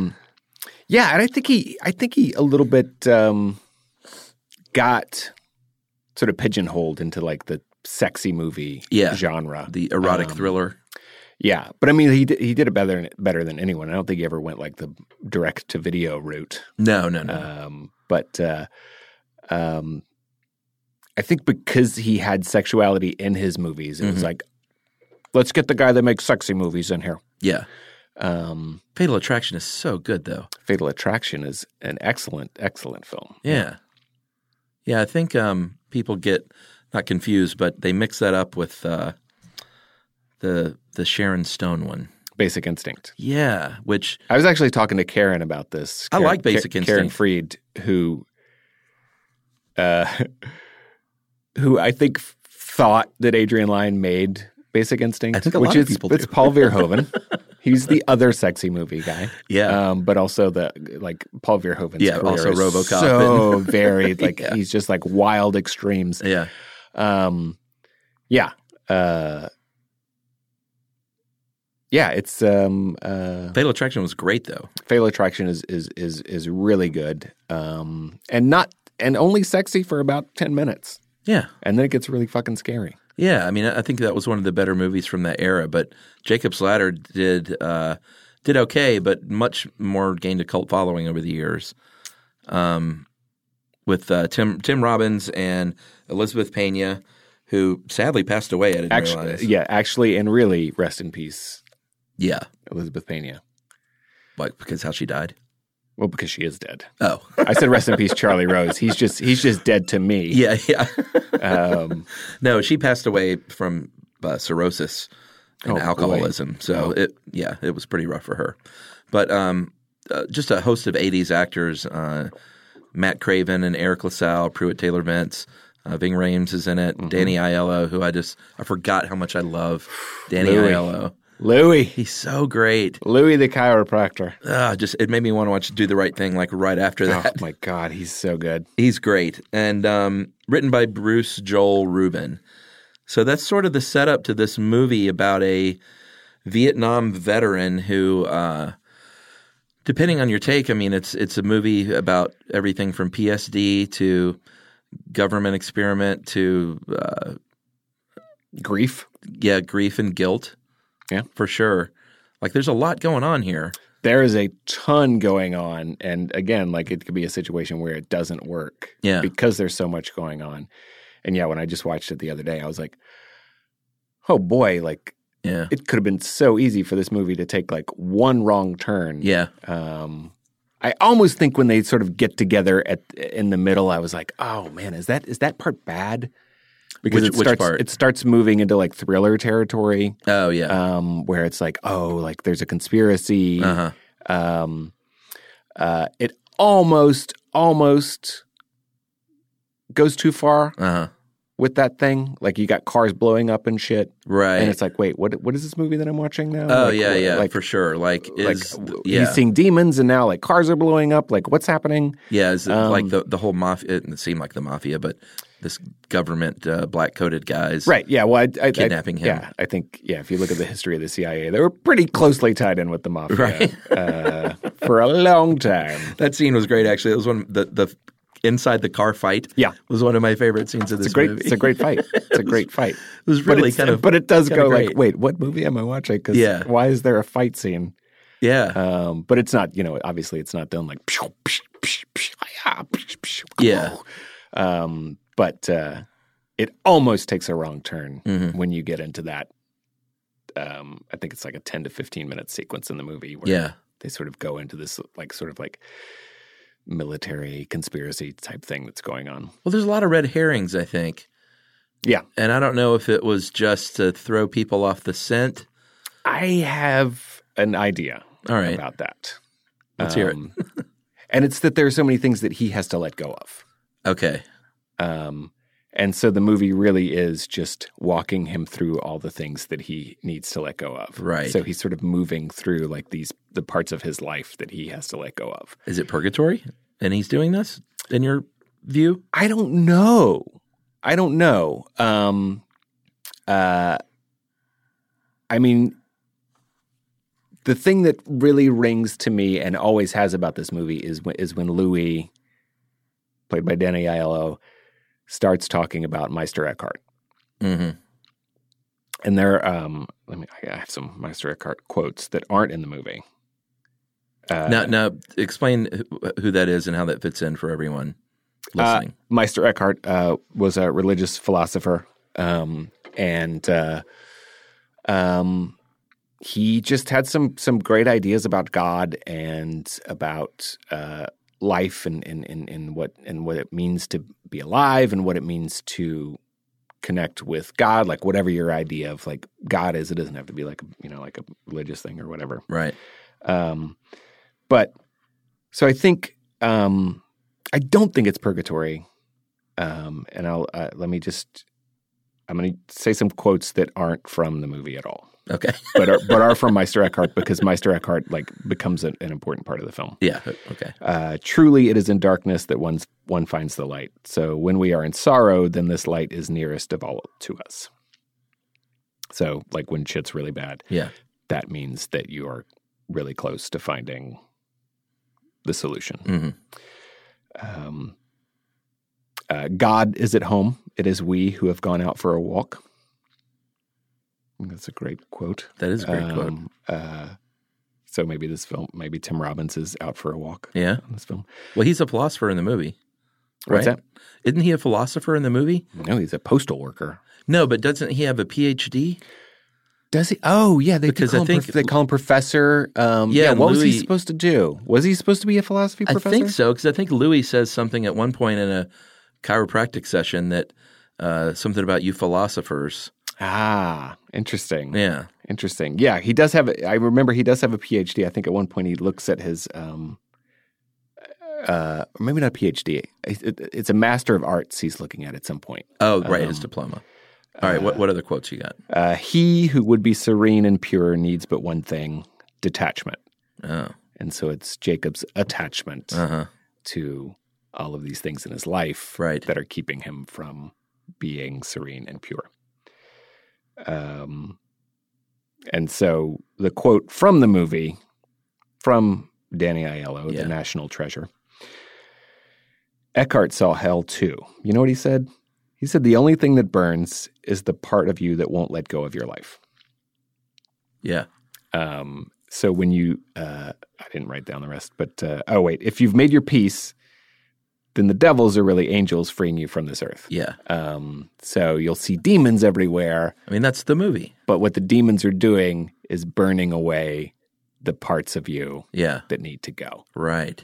Yeah, and I think he a little bit got sort of pigeonholed into like the sexy movie genre, the erotic thriller. Yeah, but I mean, he did it better than anyone. I don't think he ever went like the direct to video route. No. But I think because he had sexuality in his movies, it was like, let's get the guy that makes sexy movies in here. Yeah. Fatal Attraction is so good, though. Fatal Attraction is an excellent film. Yeah. Yeah, I think people get not confused, but they mix that up with the Sharon Stone one. Basic Instinct. Yeah, which... I was actually talking to Karen about this. I like Basic Instinct. Karen Freed, who I think thought that Adrian Lyne made Basic Instinct. I think a lot of people do. It's Paul Verhoeven. He's the other sexy movie guy. Yeah. But also Paul Verhoeven's career also is RoboCop. So varied. He's just like wild extremes. Yeah. It's Fatal Attraction was great though. Fatal Attraction is really good. And only sexy for about 10 minutes. Yeah. And then it gets really fucking scary. Yeah, I mean, I think that was one of the better movies from that era. But Jacob's Ladder did okay, but much more gained a cult following over the years. With Tim Robbins and Elizabeth Pena, who sadly passed away. I didn't realize. Yeah, actually, and really, rest in peace. Yeah, Elizabeth Pena. Like because how she died? Well, because she is dead. Oh. I said rest in peace, Charlie Rose. He's just dead to me. Yeah. No, she passed away from cirrhosis and alcoholism. Boy. So it was pretty rough for her. But just a host of 80s actors, Matt Craven and Eric LaSalle, Pruitt Taylor Vince, Ving Rhames is in it, Danny Aiello, who I forgot how much I love Danny Aiello. Louis. He's so great. Louis the chiropractor. It made me want to watch Do the Right Thing like right after that. Oh, my God. He's so good. He's great. And written by Bruce Joel Rubin. So that's sort of the setup to this movie about a Vietnam veteran who, depending on your take, I mean, it's a movie about everything from PSD to government experiment to grief. Yeah, grief and guilt. Yeah, for sure. Like there's a lot going on here. There is a ton going on. And again, like it could be a situation where it doesn't work because there's so much going on. And yeah, when I just watched it the other day, I was like, oh boy, like it could have been so easy for this movie to take like one wrong turn. Yeah. I almost think when they sort of get together in the middle, I was like, oh man, is that part bad? Because which part? It starts moving into like thriller territory. Oh yeah, where it's like, like there's a conspiracy. It almost goes too far with that thing. Like you got cars blowing up and shit, right? And it's like, wait, what is this movie that I'm watching now? Oh like, like, for sure. He's seeing demons, and now like cars are blowing up. Like what's happening? Yeah, it's like the whole mafia. It seemed like the mafia, but this government black-coated guys, right? Yeah, well, I kidnapping him. Yeah, I think if you look at the history of the CIA, they were pretty closely tied in with the mafia, right? For a long time. That scene was great. Actually, it was one the inside the car fight. Yeah, was one of my favorite scenes of this movie. It's a great fight. It's a great fight. It was really but it does go great. Like, wait, what movie am I watching? Because why is there a fight scene? Yeah, but it's not. Obviously, it's not done like. Yeah. But it almost takes a wrong turn when you get into that. I think it's like a 10 to 15 minute sequence in the movie where they sort of go into this sort of military conspiracy type thing that's going on. Well, there's a lot of red herrings, I think. Yeah. And I don't know if it was just to throw people off the scent. I have an idea about that. Let's hear it. And it's that there are so many things that he has to let go of. Okay. And so the movie really is just walking him through all the things that he needs to let go of. Right. So he's sort of moving through the parts of his life that he has to let go of. Is it purgatory? And he's doing this in your view? I don't know. I mean, the thing that really rings to me and always has about this movie is when Louis, played by Danny Aiello, starts talking about Meister Eckhart. Mm-hmm. And there, I have some Meister Eckhart quotes that aren't in the movie. Now, explain who that is and how that fits in for everyone listening. Meister Eckhart was a religious philosopher, and he just had some great ideas about God and about life and what it means to be alive and what it means to connect with God, like whatever your idea of like God is. It doesn't have to be like like a religious thing or whatever. Right. But so I think I don't think it's purgatory. And I'm going to say some quotes that aren't from the movie at all. Okay. but are from Meister Eckhart, because Meister Eckhart like becomes an important part of the film. Yeah. Okay. Truly, it is in darkness that one finds the light. So when we are in sorrow, then this light is nearest of all to us. So like when shit's really bad, that means that you are really close to finding the solution. Mm-hmm. God is at home. It is we who have gone out for a walk. I think that's a great quote. That is a great quote. So maybe Tim Robbins is out for a walk. Yeah. In this film. Well, he's a philosopher in the movie. Right? What's that? Isn't he a philosopher in the movie? No, he's a postal worker. No, but doesn't he have a PhD? Does he? Oh, yeah. They call him professor. What was he supposed to do? Was he supposed to be a philosophy professor? I think so, because I think Louis says something at one point in a chiropractic session that something about you philosophers. Ah, interesting. Yeah. Interesting. Yeah, he does have I remember he does have a PhD. I think at one point he looks at his maybe not PhD. It's a Master of Arts he's looking at some point. Oh, right, his diploma. All right, what other quotes you got? He who would be serene and pure needs but one thing, detachment. Oh. And so it's Jacob's attachment to all of these things in his life that are keeping him from being serene and pure. And so the quote from the movie, from Danny Aiello, the National Treasure, Eckhart saw hell too. You know what he said? He said, the only thing that burns is the part of you that won't let go of your life. Yeah. So when you, I didn't write down the rest, but, if you've made your peace, then the devils are really angels freeing you from this earth. Yeah. So you'll see demons everywhere. I mean, that's the movie. But what the demons are doing is burning away the parts of you that need to go. Right.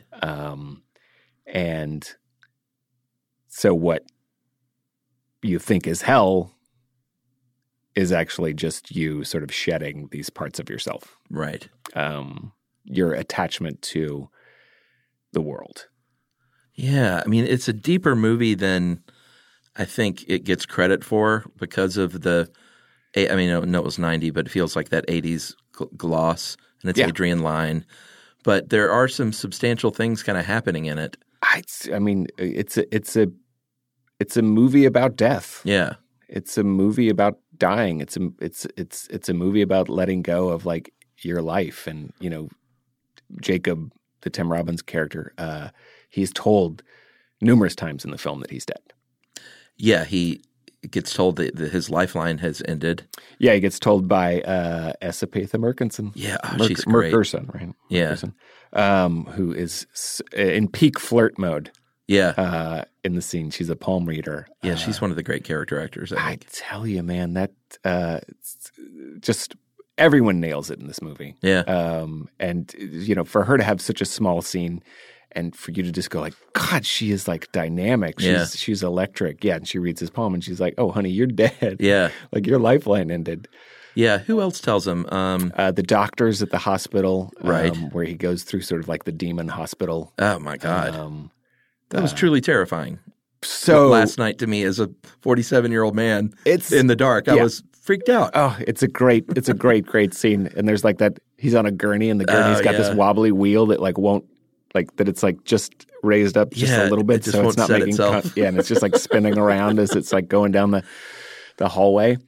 And so what you think is hell is actually just you sort of shedding these parts of yourself. Right. Your attachment to the world. Yeah. I mean, it's a deeper movie than I think it gets credit for because of the – I mean, no, it was 90, but it feels like that 80s gloss, and it's Adrian Lyne. But there are some substantial things kind of happening in it. It's a movie about death. Yeah. It's a movie about dying. It's a movie about letting go of like your life. And, Jacob, the Tim Robbins character, he's told numerous times in the film that he's dead. Yeah, he gets told that his lifeline has ended. Yeah, he gets told by Esapatha Murkison. Yeah, she's great. Murkison, right? Yeah. Murkison, who is in peak flirt mode. Yeah. In the scene. She's a palm reader. Yeah, she's one of the great character actors, I think. I tell you, man, that just everyone nails it in this movie. Yeah. And, for her to have such a small scene and for you to just go like, God, she is like dynamic. She's electric. Yeah. And she reads his palm and she's like, oh, honey, you're dead. Yeah. Like your lifeline ended. Yeah. Who else tells him? The doctors at the hospital. Right. Where he goes through sort of like the demon hospital. Oh, my God. That was truly terrifying. So last night to me as a 47-year-old man in the dark, I was freaked out. Oh, it's a great scene. And there's like that, he's on a gurney and the gurney's got this wobbly wheel that like won't, like that it's like just raised up just a little bit. It just won't set itself. And it's just like spinning around as it's like going down the hallway.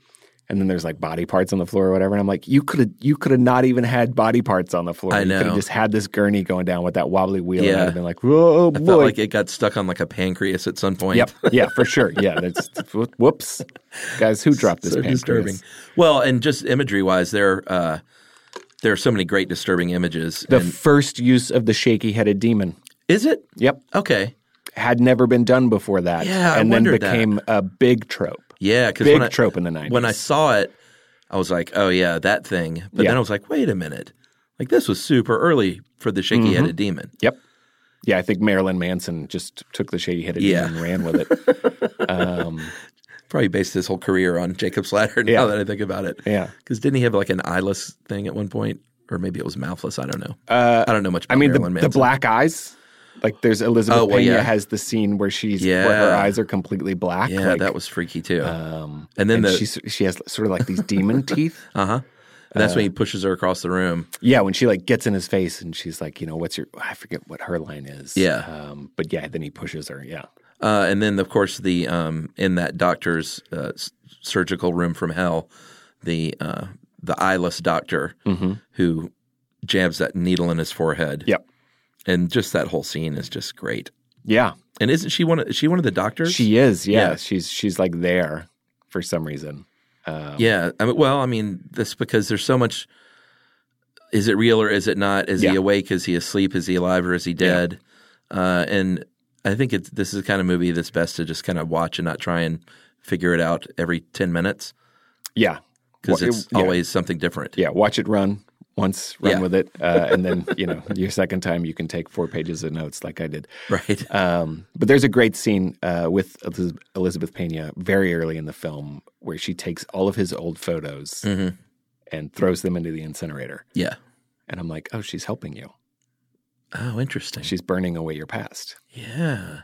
And then there's like body parts on the floor or whatever. And I'm like, you could have not even had body parts on the floor. I know. You could have just had this gurney going down with that wobbly wheel. Yeah. And I'd have been like, whoa, boy. I felt like it got stuck on like a pancreas at some point. Yep. Yeah, for sure. Yeah. That's whoops. Guys, who dropped this pancreas? Disturbing. Well, and just imagery-wise, there are so many great disturbing images. The first use of the shaky-headed demon. Is it? Yep. Okay. Had never been done before that. Yeah, I and then wondered became a big trope. Yeah, because big trope in the 90s. When I saw it, I was like, oh yeah, that thing. But then I was like, wait a minute. Like this was super early for the shaky-headed demon. Yep. Yeah, I think Marilyn Manson just took the shaky-headed demon and ran with it. Probably based his whole career on Jacob's Ladder now that I think about it. Yeah. Because didn't he have like an eyeless thing at one point? Or maybe it was mouthless. I don't know. I don't know much about Marilyn Manson. The black eyes. Like there's Elizabeth Pena has the scene where where her eyes are completely black. Yeah, like, that was freaky too. And then she has sort of like these demon teeth. And that's when he pushes her across the room. Yeah, when she like gets in his face and she's like, I forget what her line is. Yeah. But yeah, then he pushes her. Yeah. And then of course in that doctor's surgical room from hell, the eyeless doctor who jabs that needle in his forehead. Yep. And just that whole scene is just great. Yeah. And is she one of the doctors? She is, yeah. She's like there for some reason. Yeah. I mean, that's because there's so much – is it real or is it not? Is he awake? Is he asleep? Is he alive or is he dead? And I think this is the kind of movie that's best to just kind of watch and not try and figure it out every 10 minutes. Yeah. Because it's always something different. Yeah, watch it run. Once, run with it, and then your second time you can take 4 pages of notes like I did. Right. But there's a great scene with Elizabeth Pena very early in the film where she takes all of his old photos and throws them into the incinerator. Yeah. And I'm like, oh, she's helping you. Oh, interesting. She's burning away your past. Yeah.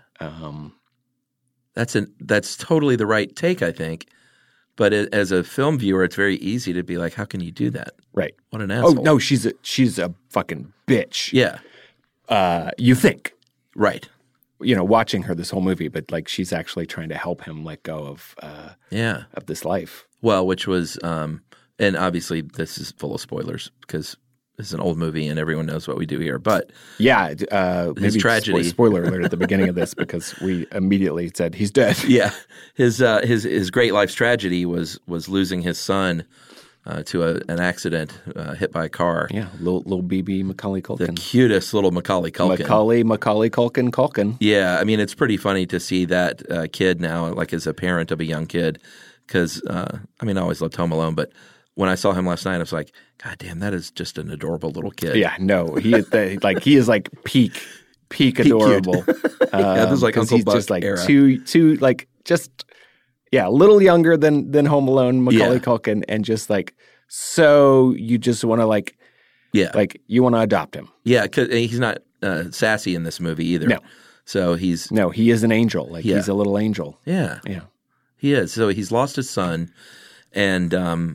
That's totally the right take, I think. But as a film viewer, it's very easy to be like, how can you do that? Right. What an asshole. Oh, no, she's a fucking bitch. Yeah. You think. Right. Watching her this whole movie, but like she's actually trying to help him let go of this life. Well, which was and obviously this is full of spoilers because this is an old movie and everyone knows what we do here. But maybe tragedy. Spoiler alert at the beginning of this because we immediately said he's dead. Yeah, his great life's tragedy was losing his son to an accident, hit by a car. Yeah, little BB Macaulay Culkin, the cutest little Macaulay Culkin. Macaulay Culkin. Yeah, I mean it's pretty funny to see that kid now, like as a parent of a young kid, because I always loved Home Alone, but when I saw him last night, I was like, God damn, that is just an adorable little kid. Yeah, no, he is like peak adorable. This is like Uncle Buck just like era. Too like just a little younger than Home Alone Macaulay Culkin, and just like so you just want to like you want to adopt him. Yeah, because he's not sassy in this movie either. No, so he is an angel. Like he's a little angel. Yeah, he is. So he's lost his son, and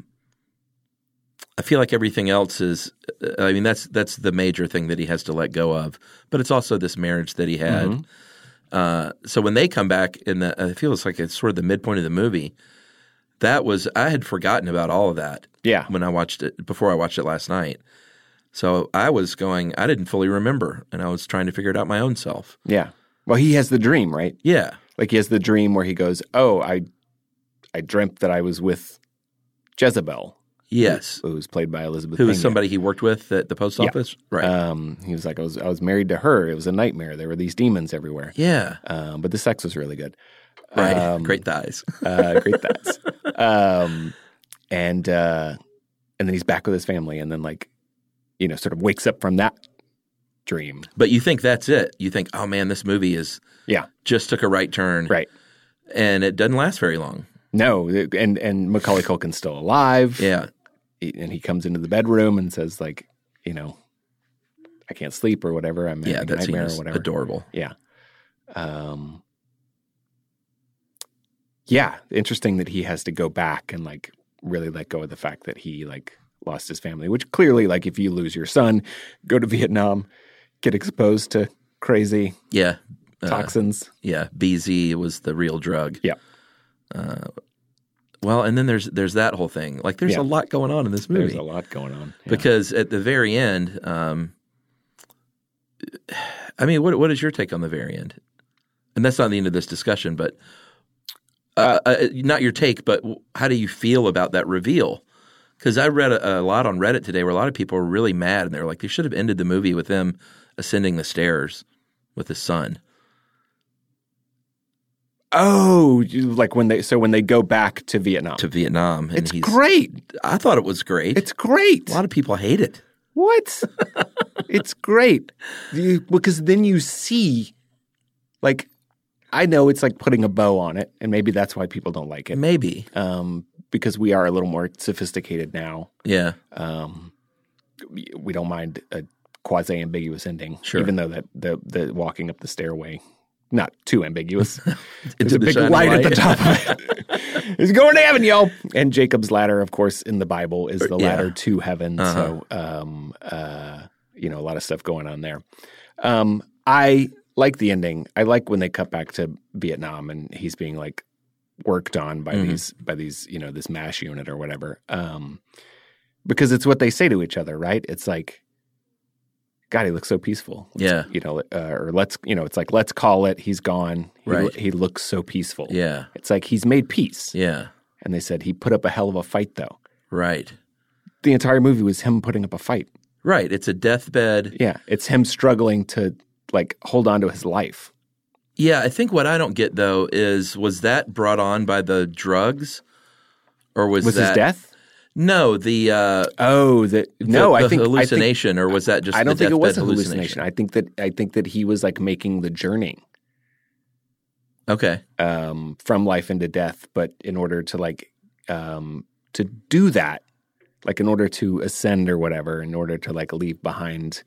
I feel like everything else is that's the major thing that he has to let go of. But it's also this marriage that he had. So when they come back I feel it's sort of the midpoint of the movie. I had forgotten about all of that. Yeah. When I watched it before I watched it last night. So I didn't fully remember, and I was trying to figure it out my own self. Yeah. Well, he has the dream, right? Yeah. Like he has the dream where he goes, "Oh, I dreamt that I was with Jezebel." Yes, who was played by Elizabeth. Who was somebody he worked with at the post office, right? He was like, I was married to her. It was a nightmare. There were these demons everywhere. Yeah, but the sex was really good. Right, great thighs, great thighs. And then he's back with his family, and then sort of wakes up from that dream. But you think that's it? You think, oh man, this movie just took a right turn, right? And it doesn't last very long. No, and Macaulay Culkin's still alive. Yeah. And he comes into the bedroom and says, I can't sleep or whatever. I'm having a nightmare or whatever. Adorable. Yeah. Interesting that he has to go back and really let go of the fact that he lost his family, which clearly if you lose your son, go to Vietnam, get exposed to crazy toxins. BZ was the real drug. Yeah. Well, and then there's that whole thing. Like, there's a lot going on in this movie. There's a lot going on. Yeah. Because at the very end, I mean, what is your take on the very end? And that's not the end of this discussion, but not your take, but how do you feel about that reveal? Because I read a lot on Reddit today where a lot of people were really mad, and they were like, they should have ended the movie with him ascending the stairs with his son. Oh, like when they go back to Vietnam. To Vietnam. And it's great. I thought it was great. It's great. A lot of people hate it. What? It's great. Because then you see, like, I know it's like putting a bow on it, and maybe that's why people don't like it. Maybe. Because we are a little more sophisticated now. Yeah. We don't mind a quasi-ambiguous ending. Sure. Even though that the walking up the stairway, not too ambiguous. There's a big light at the top of it. He's going to heaven, yo! And Jacob's ladder, of course, in the Bible is the ladder to heaven. So, a lot of stuff going on there. I like the ending. I like when they cut back to Vietnam and he's being like worked on by these, this MASH unit or whatever. Because it's what they say to each other, right? It's like, God, he looks so peaceful. Or it's like, let's call it. He's gone. He looks so peaceful. Yeah. It's like he's made peace. Yeah. And they said he put up a hell of a fight, though. Right. The entire movie was him putting up a fight. Right. It's a deathbed. Yeah. It's him struggling to like hold on to his life. Yeah. I think what I don't get though was that brought on by the drugs, or was that his death? No, I think hallucination, or was that just? I don't think it was a hallucination. I think that he was like making the journey. Okay. From life into death, but in order to to do that, like in order to ascend or whatever, in order to like leave behind,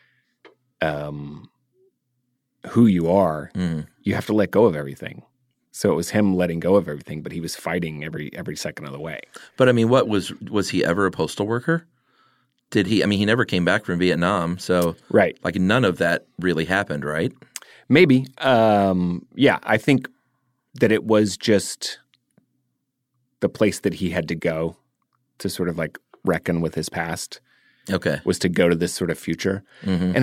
who you are, you have to let go of everything. So it was him letting go of everything, but he was fighting every second of the way. But I mean, was he ever a postal worker? Did he? I mean, he never came back from Vietnam, so right, like none of that really happened, right? Maybe. I think that it was just the place that he had to go to sort of like reckon with his past. Okay, was to go to this sort of future, and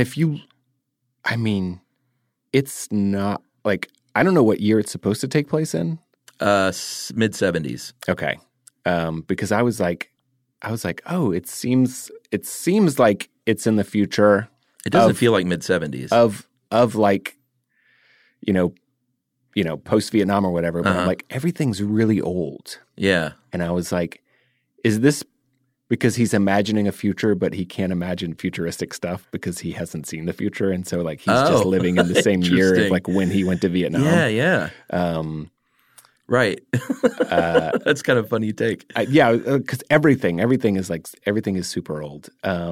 it's not like. I don't know what year it's supposed to take place in. Mid-70s. Okay. Because I was like, oh, it seems like it's in the future. It doesn't feel like mid-70s. Of like, post-Vietnam or whatever. But I'm like, everything's really old. Yeah. And I was like, is this because he's imagining a future, but he can't imagine futuristic stuff because he hasn't seen the future, and so like he's just living in the same year of like when he went to Vietnam. Yeah. Right. That's kind of funny take. Because everything is super old.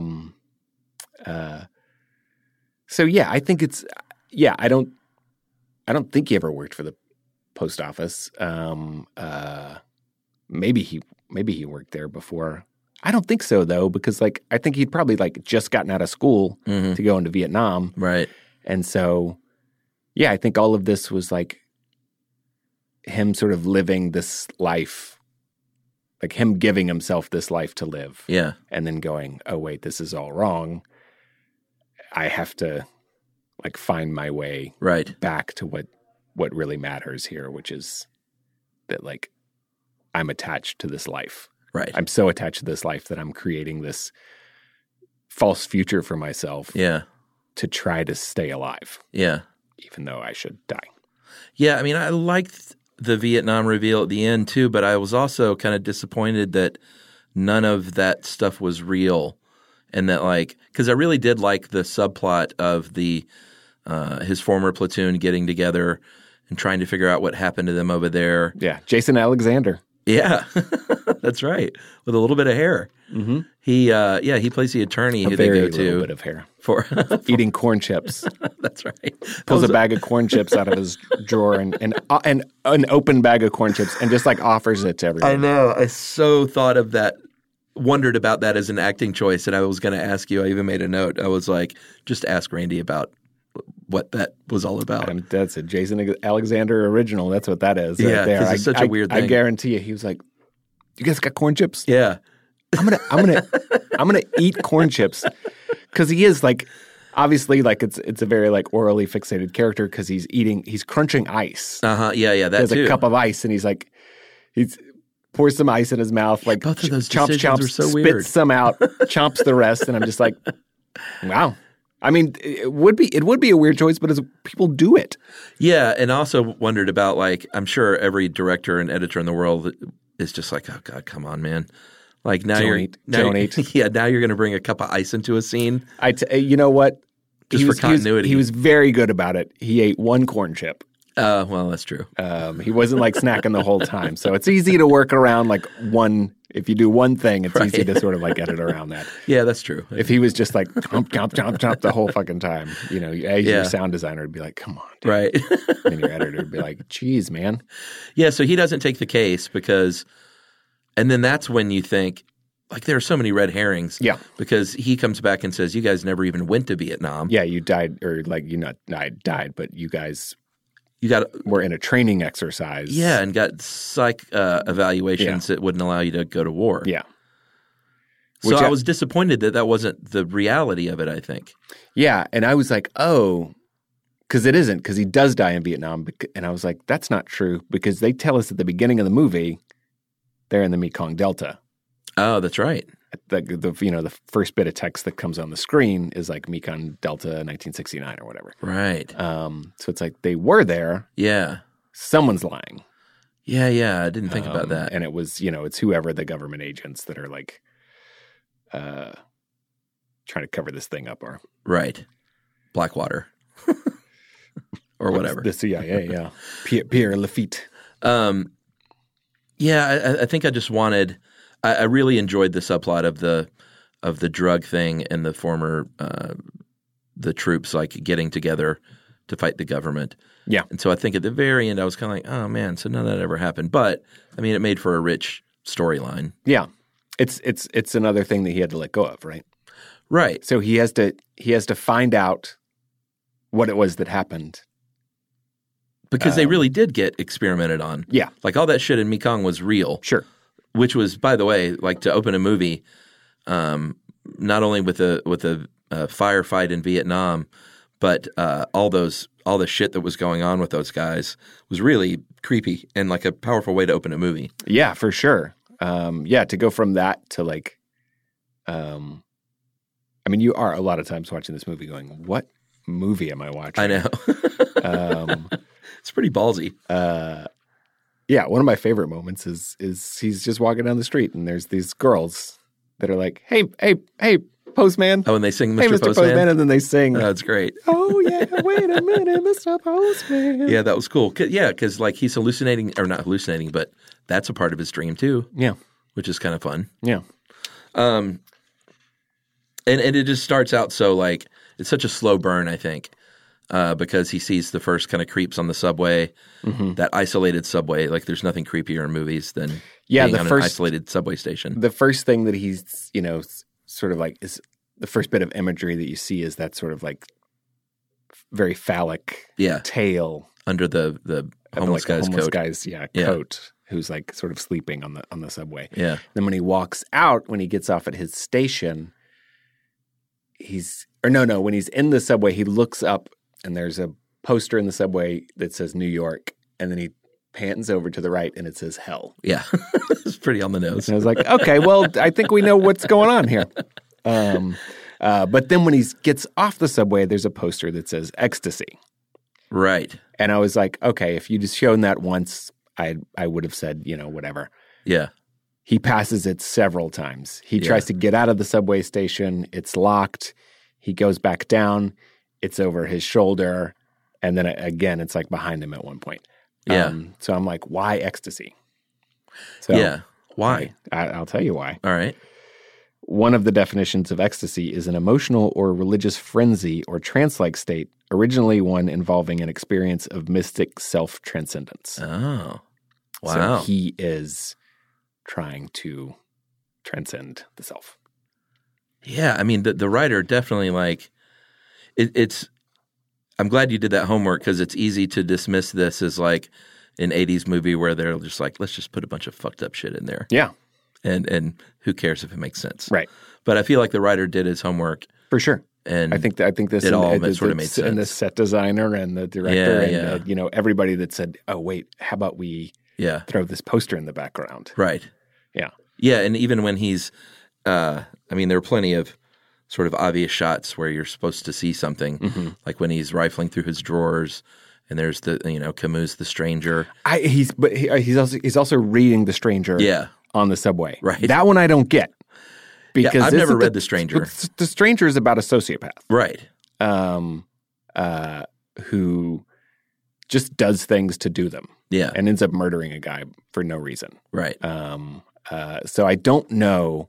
So yeah, I think it's I don't think he ever worked for the post office. Maybe he worked there before. I don't think so, though, because like I think he'd probably like just gotten out of school to go into Vietnam. Right. And so, yeah, I think all of this was like him sort of living this life, like him giving himself this life to live. Yeah. And then going, oh, wait, this is all wrong. I have to like find my way back to what really matters here, which is that like I'm attached to this life. Right. I'm so attached to this life that I'm creating this false future for myself. Yeah. To try to stay alive. Yeah. Even though I should die. Yeah. I mean, I liked the Vietnam reveal at the end too, but I was also kind of disappointed that none of that stuff was real, and that like, because I really did like the subplot of the his former platoon getting together and trying to figure out what happened to them over there. Yeah. Jason Alexander. Yeah, that's right. With a little bit of hair. Mm-hmm. He plays the attorney who they go to. A little bit of hair. For eating corn chips. That's right. Pulls a bag of corn chips out of his drawer and an open bag of corn chips and just like offers it to everyone. I know. I so thought of that, wondered about that as an acting choice, and I was going to ask you. I even made a note. I was like, just ask Randy about what that was all about. That's a Jason Alexander original. That's what that is. Yeah, right there. It's such a weird thing. I guarantee you, he was like, you guys got corn chips? Yeah. I'm gonna eat corn chips because he is like, obviously, like it's a very like orally fixated character because he's crunching ice. Yeah, that he has too. A cup of ice and he's pours some ice in his mouth, like both of those chomps, are so spits weird. some out, chomps the rest, and I'm just like, wow. I mean, it would be a weird choice, but people do it. Yeah, and also wondered about like I'm sure every director and editor in the world is just like, oh God, come on, man. Like now don't eat. Yeah, now you're going to bring a cup of ice into a scene. You know what? Just for continuity. He was very good about it. He ate one corn chip. Well, that's true. He wasn't like snacking the whole time. So it's easy to work around like if you do one thing, it's easy to sort of like edit around that. Yeah, that's true. If he was just like chomp, chomp, chomp, chomp the whole fucking time, your sound designer would be like, come on, dude. Right. And your editor would be like, geez, man. Yeah, so he doesn't take the case and then that's when you think, like there are so many red herrings. Yeah. Because he comes back and says, you guys never even went to Vietnam. Yeah, you died, or like died, but you guys – were in a training exercise. Yeah, and got psych evaluations that wouldn't allow you to go to war. Yeah. So I was disappointed that wasn't the reality of it, I think. Yeah, and I was like, oh, because it isn't, because he does die in Vietnam. And I was like, that's not true, because they tell us at the beginning of the movie they're in the Mekong Delta. Oh, that's right. The first bit of text that comes on the screen is like Mekong Delta 1969 or whatever. Right. So it's like they were there. Yeah. Someone's lying. Yeah. I didn't think about that. And it was, it's whoever the government agents that are like trying to cover this thing up are. Right. Blackwater. Or whatever. The CIA, yeah. Pierre Lafitte. Yeah, I think I just wanted – I really enjoyed the subplot of the drug thing and the former the troops like getting together to fight the government. Yeah. And so I think at the very end I was kind of like, oh man, so none of that ever happened. But I mean, it made for a rich storyline. Yeah. It's another thing that he had to let go of, right? Right. So he has to find out what it was that happened. Because they really did get experimented on. Yeah. Like all that shit in Mekong was real. Sure. Which was, by the way, like to open a movie, not only with a firefight in Vietnam, but all the shit that was going on with those guys was really creepy and like a powerful way to open a movie. Yeah, for sure. To go from that to like, I mean, you are a lot of times watching this movie going, what movie am I watching? I know. It's pretty ballsy. Yeah, one of my favorite moments is he's just walking down the street and there's these girls that are like, hey, postman. Oh, and they sing Mr. Hey, Mr. Postman, and then they sing. Oh, that's great. Oh, yeah, wait a minute, Mr. Postman. Yeah, that was cool. Because like he's hallucinating, or not hallucinating, but that's a part of his dream too. Yeah. Which is kind of fun. Yeah. And it just starts out so like, it's such a slow burn, I think. Because he sees the first kind of creeps on the subway, that isolated subway. Like there's nothing creepier in movies than being on an isolated subway station. The first thing that he's, sort of like is the first bit of imagery that you see is that sort of like very phallic tail under the homeless guy's coat, who's like sort of sleeping on the subway. Yeah. Then when he walks out, when he gets off at his station, when he's in the subway, he looks up. And there's a poster in the subway that says New York, and then he pans over to the right, and it says hell. Yeah, it's pretty on the nose. And I was like, okay, well, I think we know what's going on here. But then when he gets off the subway, there's a poster that says ecstasy. Right. And I was like, okay, if you just shown that once, I would have said, whatever. Yeah. He passes it several times. He tries to get out of the subway station. It's locked. He goes back down. It's over his shoulder, and then again, it's like behind him at one point. Yeah. So I'm like, why ecstasy? Why? I'll tell you why. All right. One of the definitions of ecstasy is an emotional or religious frenzy or trance-like state, originally one involving an experience of mystic self-transcendence. Oh, wow. So he is trying to transcend the self. Yeah, I mean, the writer definitely like it's. I'm glad you did that homework because it's easy to dismiss this as like an 80s movie where they're just like, let's just put a bunch of fucked up shit in there. Yeah. and who cares if it makes sense? Right. But I feel like the writer did his homework for sure. And I think this it all sort of made sense. And the set designer and the director and everybody that said, "Oh wait, how about we throw this poster in the background?" Right. Yeah. Yeah, and even when he's, there are plenty of sort of obvious shots where you're supposed to see something, like when he's rifling through his drawers, and there's the Camus the stranger. He's also reading the stranger. On the subway. Right. That one I don't get. Because I've never read The Stranger. The Stranger is about a sociopath. Right. Who just does things to do them. Yeah. And ends up murdering a guy for no reason. Right. So I don't know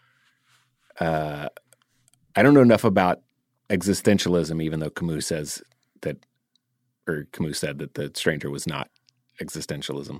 enough about existentialism, even though Camus said that The Stranger was not existentialism.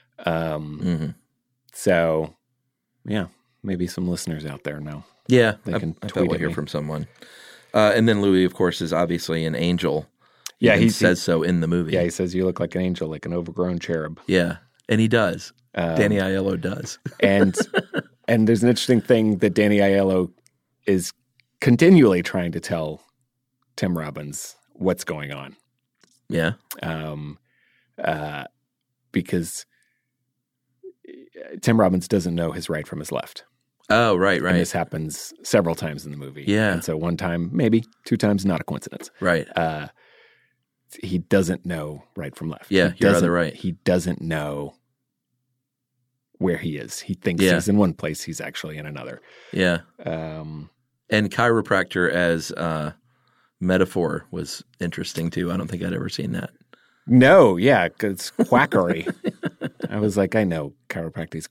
So, yeah, maybe some listeners out there know. Yeah, they can I tweet bet we'll hear from someone. And then Louis, of course, is obviously an angel. He says so in the movie. Yeah, he says, "You look like an angel, like an overgrown cherub." Yeah, and he does. Danny Aiello does. and there's an interesting thing that Danny Aiello is continually trying to tell Tim Robbins what's going on. Yeah. Because Tim Robbins doesn't know his right from his left. Oh, right. And this happens several times in the movie. Yeah. And so one time, maybe 2 times, not a coincidence. Right. He doesn't know right from left. Yeah, you're rather right. He doesn't know where he is. He thinks he's in one place. He's actually in another. Yeah. And chiropractor as metaphor was interesting too. I don't think I'd ever seen that. No, yeah, it's quackery. I was like, I know chiropractic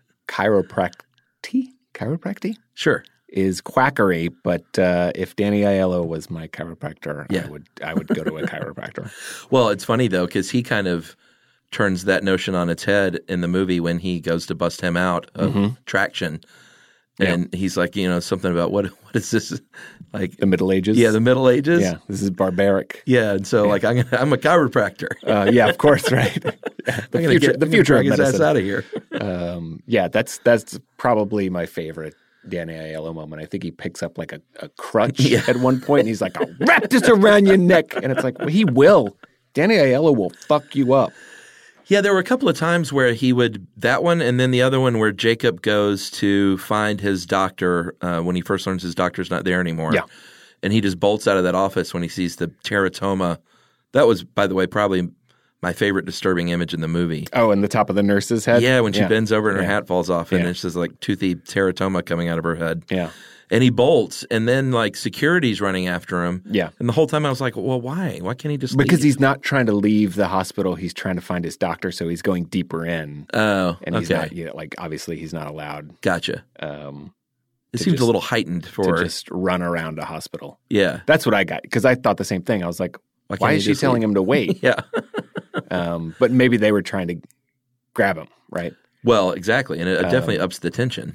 Sure. is quackery, but if Danny Aiello was my chiropractor, I would go to a chiropractor. Well, it's funny though, because he kind of turns that notion on its head in the movie when he goes to bust him out of Traction. And he's like, something about what is this like? The Middle Ages? Yeah, the Middle Ages. Yeah, this is barbaric. Yeah, and so like I'm a chiropractor. Yeah, of course, right. The future of medicine. His ass out of here. Yeah, that's probably my favorite Danny Aiello moment. I think he picks up like a crutch at one point, and he's like, "I'll wrap this around your neck," and it's like, well, he will. Danny Aiello will fuck you up. Yeah, there were a couple of times where he would – that one and then the other one where Jacob goes to find his doctor when he first learns his doctor's not there anymore. Yeah. And he just bolts out of that office when he sees the teratoma. That was, by the way, probably my favorite disturbing image in the movie. Oh, and the top of the nurse's head? Yeah, when she bends over and her hat falls off and it's just like toothy teratoma coming out of her head. Yeah. And he bolts, and then like security's running after him. Yeah. And the whole time I was like, well, why? Why can't he just Because leave? he's not trying to leave the hospital. He's trying to find his doctor, so he's going deeper in. Oh, and he's not, obviously he's not allowed. Gotcha. It seems a little heightened for to just run around a hospital. Yeah. That's what I got, because I thought the same thing. I was like, why is she telling him to wait? Yeah. But maybe they were trying to grab him, right? Well, exactly. And it definitely ups the tension.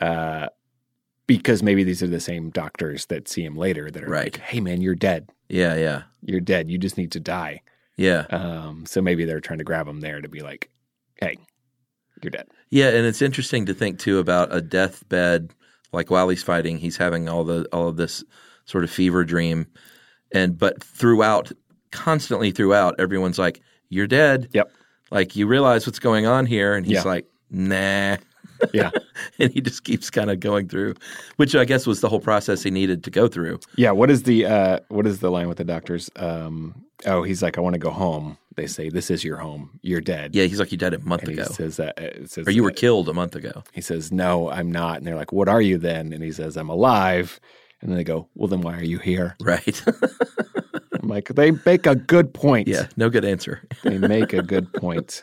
Because maybe these are the same doctors that see him later that are like, hey, man, you're dead. Yeah, yeah. You're dead. You just need to die. Yeah. So maybe they're trying to grab him there to be like, hey, you're dead. Yeah, and it's interesting to think, too, about a deathbed. Like while he's fighting, he's having all of this sort of fever dream. But constantly throughout, everyone's like, you're dead. Yep. Like, you realize what's going on here. And he's like, nah. Yeah. And he just keeps kind of going through, which I guess was the whole process he needed to go through. Yeah. What is the line with the doctors? He's like, I want to go home. They say, this is your home. You're dead. Yeah. He's like, you died a month ago. He says, or you were killed a month ago. He says, no, I'm not. And they're like, what are you then? And he says, I'm alive. And then they go, well, then why are you here? Right. I'm like, they make a good point. Yeah. No good answer. They make a good point.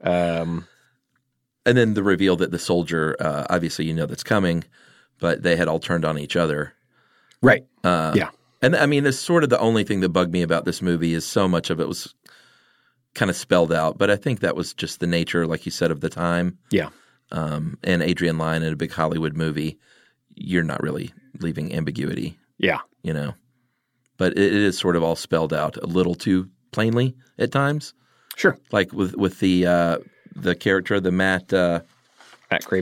And then the reveal that the soldier, obviously that's coming, but they had all turned on each other. Right. Yeah. And I mean, it's sort of the only thing that bugged me about this movie is so much of it was kind of spelled out. But I think that was just the nature, like you said, of the time. Yeah. And Adrian Lyne in a big Hollywood movie, you're not really leaving ambiguity. Yeah. But it is sort of all spelled out a little too plainly at times. Sure. Like with the character, the Matt Craven.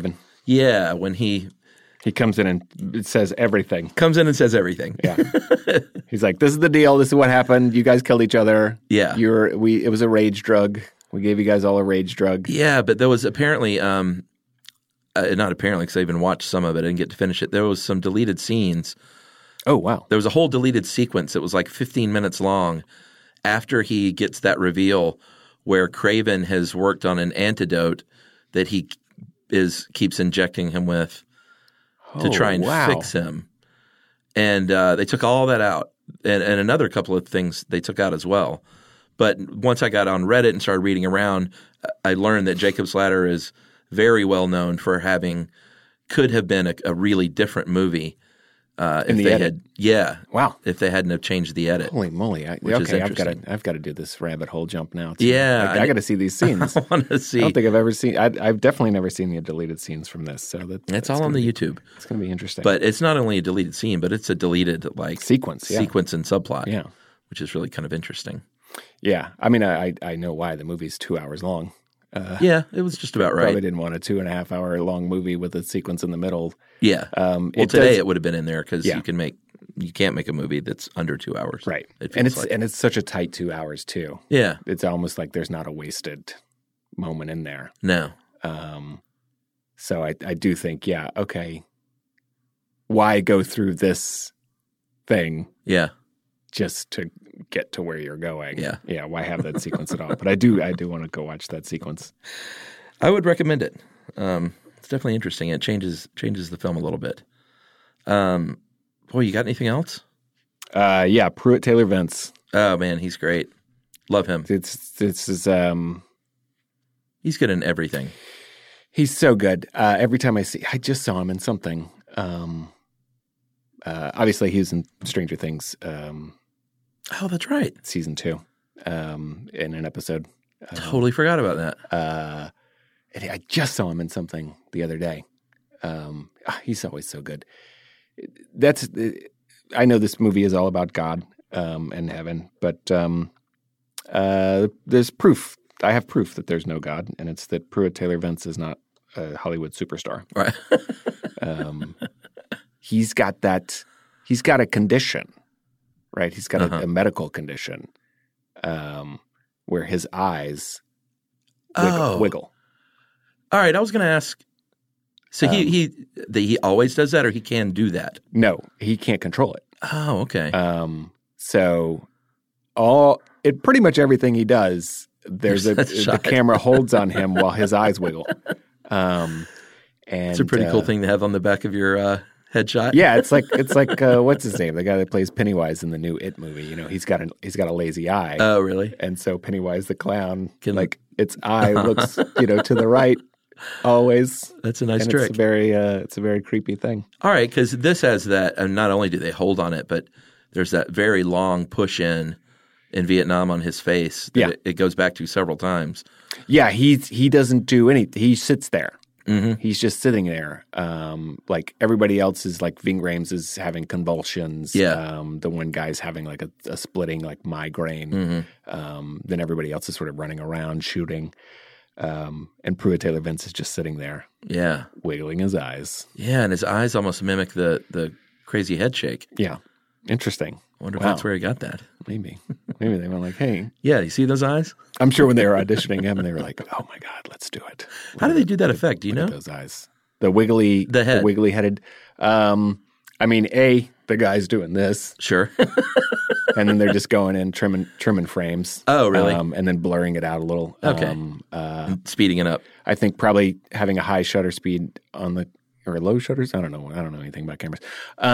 Yeah, when he comes in and it says everything. Comes in and says everything. Yeah. He's like, this is the deal. This is what happened. You guys killed each other. Yeah. It was a rage drug. We gave you guys all a rage drug. Yeah, but there was apparently, not apparently because I even watched some of it. I didn't get to finish it. There was some deleted scenes. Oh, wow. There was a whole deleted sequence that was like 15 minutes long after he gets that reveal where Craven has worked on an antidote that he keeps injecting him with to try and fix him. And they took all that out. And another couple of things they took out as well. But once I got on Reddit and started reading around, I learned that Jacob's Ladder is very well known for could have been a really different movie if they had, if they hadn't have changed the edit. Holy moly! I've got to do this rabbit hole jump now. Too. Yeah, I got to see these scenes. I want to see. I don't think I've ever seen. I've definitely never seen the deleted scenes from this. So it's all on the YouTube. It's going to be interesting. But it's not only a deleted scene, but it's a deleted sequence and subplot. Yeah, which is really kind of interesting. Yeah, I mean, I know why the movie's 2 hours long. Yeah, it was just about right. Probably didn't want a 2.5 hour long movie with a sequence in the middle. Yeah. Today it would have been in there because you can't make a movie that's under 2 hours. Right. And it's such a tight 2 hours too. Yeah. It's almost like there's not a wasted moment in there. No. So I do think, okay, why go through this thing? Yeah. Just to get to where you're going. Yeah. Yeah, why have that sequence at all? But I do want to go watch that sequence. I would recommend it. It's definitely interesting. It changes the film a little bit. Boy, you got anything else? Yeah, Pruitt Taylor Vince. Oh man, he's great. Love him. He's good in everything. He's so good. Every time I just saw him in something. Obviously, he was in Stranger Things. Oh, that's right. Season 2, in an episode. Totally forgot about that. And I just saw him in something the other day. He's always so good. I know this movie is all about God and heaven, but there's proof. I have proof that there's no God, and it's that Pruitt Taylor Vince is not a Hollywood superstar. Right. He's got a condition. Right, he's got a medical condition where his eyes wiggle. All right, I was going to ask. So he always does that, or he can do that? No, he can't control it. Oh, okay. So pretty much everything he does, the camera holds on him while his eyes wiggle. And it's a pretty cool thing to have on the back of your headshot. Yeah, it's like what's his name? The guy that plays Pennywise in the new It movie. You know, he's got a lazy eye. Oh, really? And so Pennywise the clown its eye looks to the right always. That's a nice trick. It's a very creepy thing. All right, because this has that, and not only do they hold on it, but there's that very long push in Vietnam on his face. That it goes back to several times. Yeah, he doesn't do anything. He sits there. Mm-hmm. He's just sitting there. Like everybody else is like Ving Rhames is having convulsions. Yeah. The one guy's having like a splitting like migraine. Mm-hmm. Then everybody else is sort of running around shooting. And Pruitt Taylor Vince is just sitting there. Yeah. Wiggling his eyes. Yeah, and his eyes almost mimic the crazy head shake. Yeah. Interesting. I wonder if that's where he got that. Maybe they were like, hey. Yeah, you see those eyes? I'm sure when they were auditioning him, they were like, oh my God, let's do it. How do they do that effect? Do you know? Those eyes. The wiggly headed. I mean, the guy's doing this. Sure. And then they're just going in, trimming frames. Oh, really? And then blurring it out a little. Okay. Speeding it up. I think probably having a high shutter speed or low shutters. I don't know anything about cameras.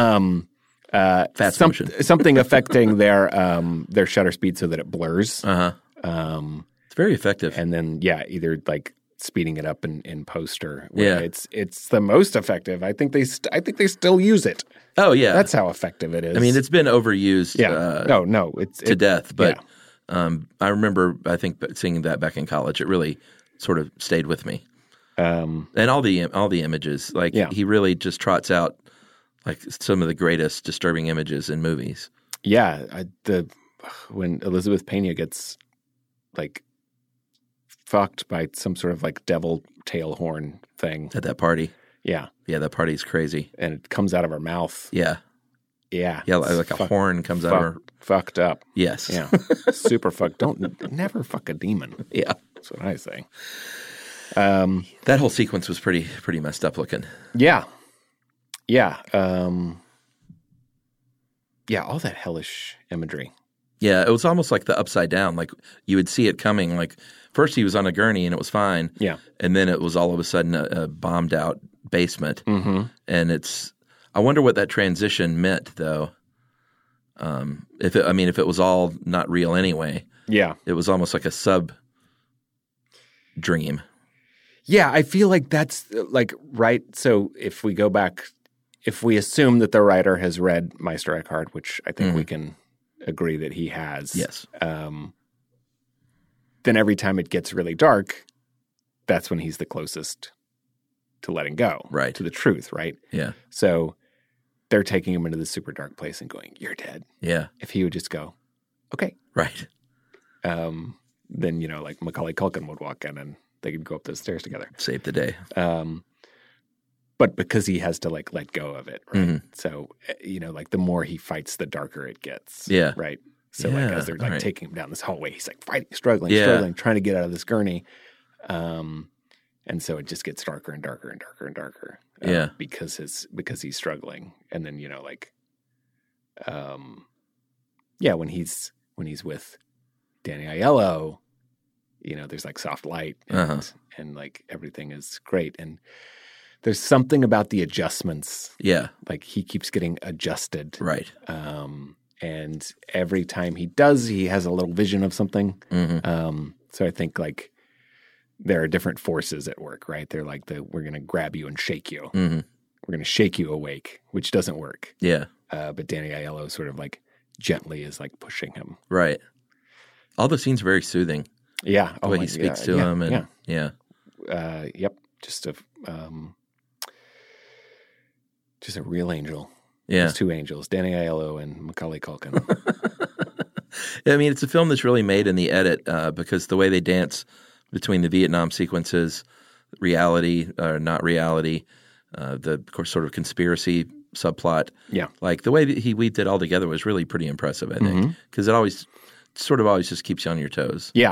Fast motion. Something affecting their shutter speed so that it blurs. It's very effective. And then either like speeding it up in post or it's the most effective. I think they still use it. Oh yeah, that's how effective it is. I mean, it's been overused. Yeah, it's to death. But I remember seeing that back in college. It really sort of stayed with me. And all the images, he really just trots out like some of the greatest disturbing images in movies. Yeah, when Elizabeth Pena gets like fucked by some sort of like devil tail horn thing at that party. Yeah. Yeah, that party's crazy. And it comes out of her mouth. Yeah. Yeah. Yeah, like a horn comes out of her. Fucked up. Yes. Yeah. Super fucked. Never fuck a demon. Yeah. That's what I say. That whole sequence was pretty messed up looking. Yeah. Yeah. Yeah, all that hellish imagery. Yeah, it was almost like the upside down. Like you would see it coming. Like first he was on a gurney and it was fine. Yeah. And then it was all of a sudden a bombed out basement. Mm-hmm. And I wonder what that transition meant though. If it was all not real anyway. Yeah. It was almost like a sub dream. Yeah, I feel like that's like, right. So if we go back, if we assume that the writer has read Meister Eckhart, which I think we can agree that he has. Yes. Then every time it gets really dark, that's when he's the closest to letting go. Right. To the truth, right? Yeah. So they're taking him into this super dark place and going, "You're dead." Yeah. If he would just go, "Okay." Right. Then, like Macaulay Culkin would walk in and they could go up those stairs together. Save the day. But because he has to like let go of it, right? Mm-hmm. So, like the more he fights, the darker it gets. Yeah. Right. So like as they're like taking him down this hallway, he's like fighting, struggling, trying to get out of this gurney. And so it just gets darker and darker and darker and darker. Because he's struggling. And then, when he's with Danny Aiello, there's like soft light and like everything is great. And there's something about the adjustments. Yeah. Like he keeps getting adjusted. Right. And every time he does, he has a little vision of something. Mm-hmm. So I think like there are different forces at work, right? They're like we're going to grab you and shake you. Mm-hmm. We're going to shake you awake, which doesn't work. Yeah. But Danny Aiello sort of like gently is like pushing him. Right. All the scenes are very soothing. Yeah. The way he speaks to him. And, yeah. Yep. Just a real angel. Yeah. There's two angels, Danny Aiello and Macaulay Culkin. I mean, it's a film that's really made in the edit because the way they dance between the Vietnam sequences, reality or not reality, the of course sort of conspiracy subplot. Yeah. Like the way that he weaved it all together was really pretty impressive, I think, because it always just keeps you on your toes. Yeah.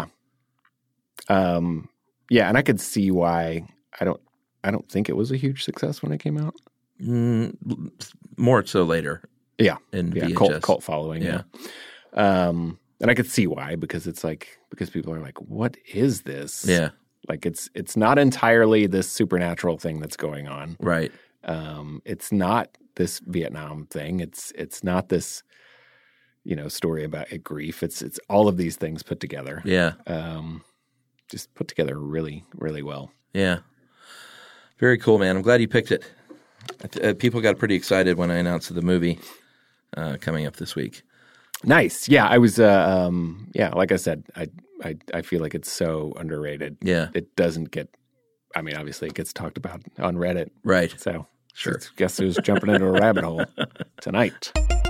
Yeah, and I could see why I don't think it was a huge success when it came out. More so later. Yeah. In VHS. Cult following. Yeah. And I could see why, because people are like, what is this? Yeah. Like it's not entirely this supernatural thing that's going on. Right. It's not this Vietnam thing. It's not this, story about grief. It's all of these things put together. Yeah. Just put together really, really well. Yeah. Very cool, man. I'm glad you picked it. People got pretty excited when I announced the movie coming up this week. Nice. Yeah, I was. Like I said, I feel like it's so underrated. Yeah, it doesn't get. I mean, obviously, it gets talked about on Reddit. Right. So sure. Guess who's jumping into a rabbit hole tonight?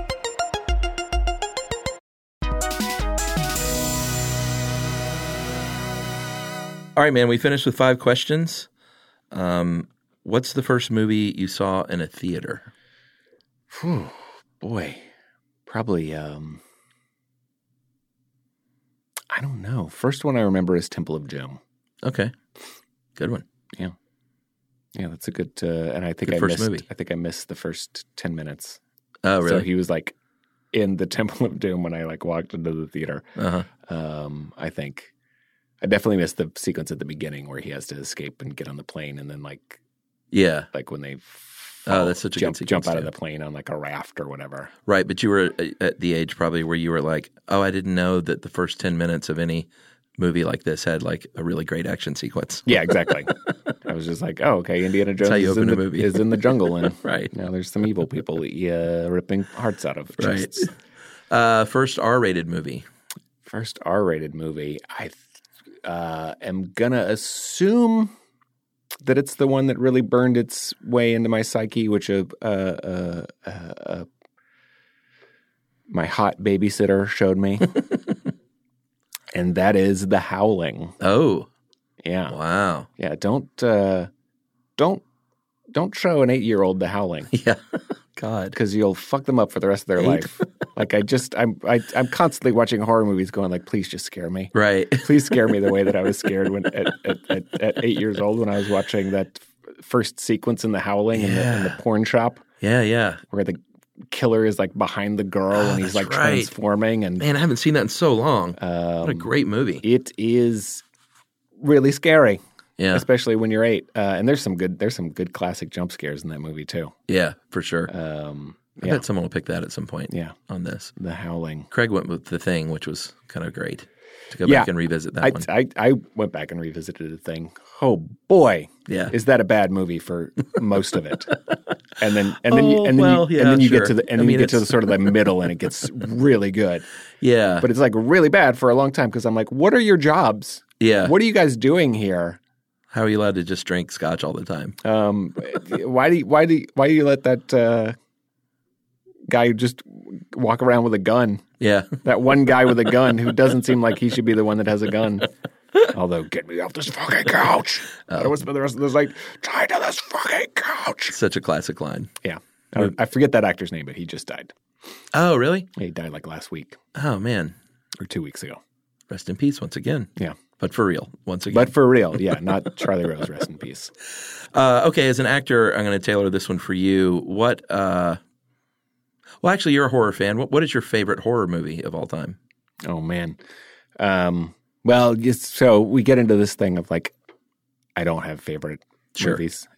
All right, man. We finished with 5 questions. What's the first movie you saw in a theater? Whew, boy, probably. I don't know. First one I remember is Temple of Doom. Okay, good one. Yeah, that's a good. And I think I missed the first 10 minutes. Oh, really? So he was like in the Temple of Doom when I like walked into the theater. I think I definitely missed the sequence at the beginning where he has to escape and get on the plane, and then like when they that's such a good sequence, jump out of the plane on like a raft or whatever. Right, but you were at the age probably where you were like, oh, I didn't know that the first 10 minutes of any movie like this had like a really great action sequence. Yeah, exactly. I was just like, oh, okay, Indiana Jones is in the jungle, and right now there's some evil people ripping hearts out of chests. Right. First R-rated movie. First R-rated movie. I am gonna assume that it's the one that really burned its way into my psyche, which my hot babysitter showed me. And that is The Howling. Oh. Yeah. Wow. Yeah, don't don't show an 8-year-old The Howling. Yeah. God. Because you'll fuck them up for the rest of their life. Like I'm constantly watching horror movies going like, please just scare me. Right. Please scare me the way that I was scared when at 8 years old when I was watching that first sequence in The Howling in the porn shop. Yeah, yeah. Where the killer is like behind the girl and he's like transforming. And man, I haven't seen that in so long. What a great movie. It is really scary. Yeah. Especially when you're 8. And there's some good classic jump scares in that movie too. Yeah, for sure. I bet someone will pick that at some point on this. The Howling. Craig went with The Thing, which was kind of great. To go back and revisit that one. I went back and revisited The Thing. Oh boy. Yeah. Is that a bad movie for most of it? And then you get to the sort of the middle and it gets really good. Yeah. But it's like really bad for a long time because I'm like, what are your jobs? Yeah. What are you guys doing here? How are you allowed to just drink scotch all the time? Why do you let that guy just walk around with a gun? Yeah. That one guy with a gun who doesn't seem like he should be the one that has a gun. Although, get me off this fucking couch. I don't want to spend the rest of this night tied to this fucking couch. Such a classic line. Yeah. I forget that actor's name, but he just died. Oh, really? He died like last week. Oh, man. Or 2 weeks ago. Rest in peace once again. Yeah. But for real, once again. But for real, yeah. Not Charlie Rose, rest in peace. Okay, as an actor, I'm going to tailor this one for you. Well, actually, you're a horror fan. What is your favorite horror movie of all time? Oh, man. So we get into this thing of like, I don't have favorite movies.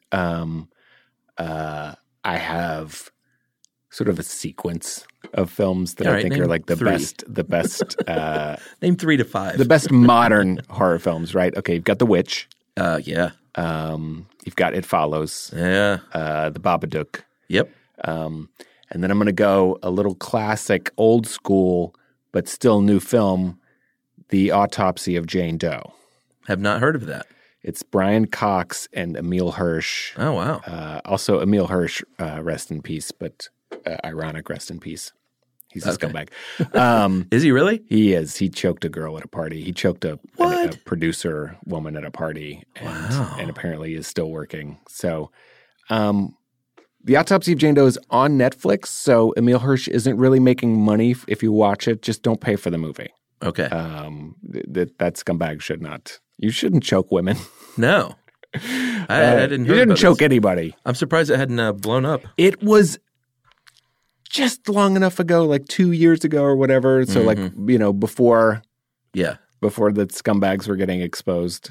I have sort of a sequence of films that I think are like the best. Name 3 to 5. The best modern horror films, right? Okay, you've got The Witch. Yeah. You've got It Follows. Yeah. The Babadook. Yep. And then I'm going to go a little classic, old school, but still new film, The Autopsy of Jane Doe. Have not heard of that. It's Brian Cox and Emile Hirsch. Oh, wow. Also, Emile Hirsch, rest in peace, but ironic rest in peace. He's a scumbag. Is he really? He is. He choked a girl at a party. He choked a producer woman at a party and apparently is still working. So The Autopsy of Jane Doe is on Netflix, so Emile Hirsch isn't really making money if you watch it. Just don't pay for the movie. Okay. That scumbag should not. You shouldn't choke women. No. I didn't hear You didn't choke this. anybody. I'm surprised it hadn't blown up. It was just long enough ago, like 2 years ago or whatever. So before the scumbags were getting exposed.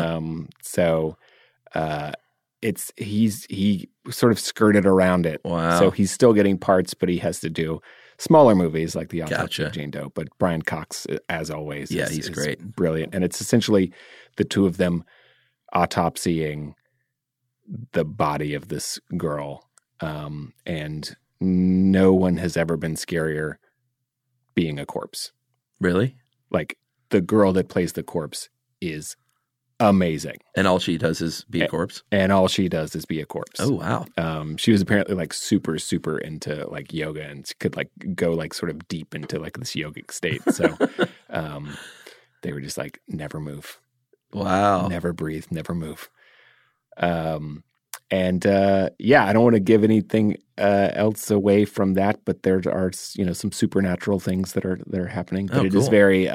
He sort of skirted around it. Wow. So he's still getting parts, but he has to do smaller movies like The Autopsy of Jane Doe. But Brian Cox, as always, he's great. Brilliant. And it's essentially the two of them autopsying the body of this girl. And no one has ever been scarier being a corpse. Really? Like, the girl that plays the corpse is amazing. And all she does is be a corpse? And all she does is be a corpse. Oh, wow. She was apparently like super, super into like yoga and could like go like sort of deep into like this yogic state. So they were just like, never move. Wow. Never breathe, never move. I don't want to give anything else away from that, but there are, some supernatural things that are happening. But it is very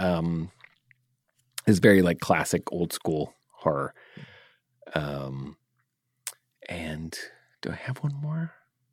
like classic old school horror. And do I have one more?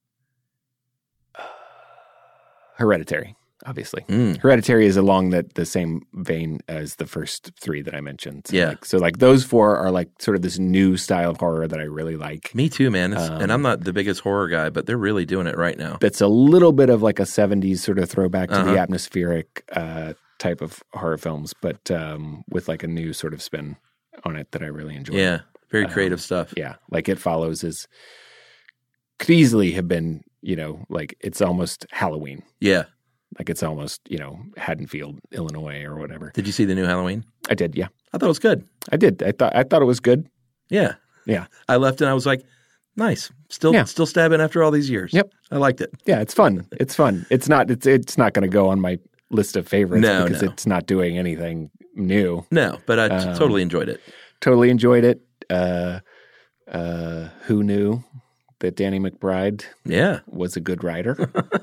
Hereditary, obviously. Hereditary is along the same vein as the first 3 that I mentioned. So those 4 are like sort of this new style of horror that I really like. Me too, man. And I'm not the biggest horror guy, but they're really doing it right now. That's a little bit of like a 70s sort of throwback to the atmospheric type of horror films, but with like a new sort of spin on it that I really enjoy. Yeah, very creative stuff. Yeah, like It Follows could easily have been, like it's almost Halloween. Yeah. Like it's almost, Haddonfield, Illinois or whatever. Did you see the new Halloween? I did, yeah. I thought it was good. I did. I thought it was good. Yeah. Yeah. I left and I was like, nice. Still stabbing after all these years. Yep. I liked it. Yeah, it's fun. It's fun. It's not going to go on my list of favorites because it's not doing anything new. No, but I totally enjoyed it. Totally enjoyed it. Who knew that Danny McBride was a good writer.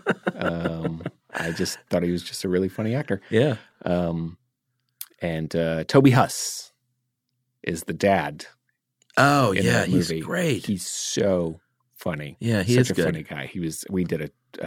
I just thought he was just a really funny actor. Yeah. And Toby Huss is the dad. Oh, yeah, he's great. He's so funny. Yeah, Such a funny guy. We did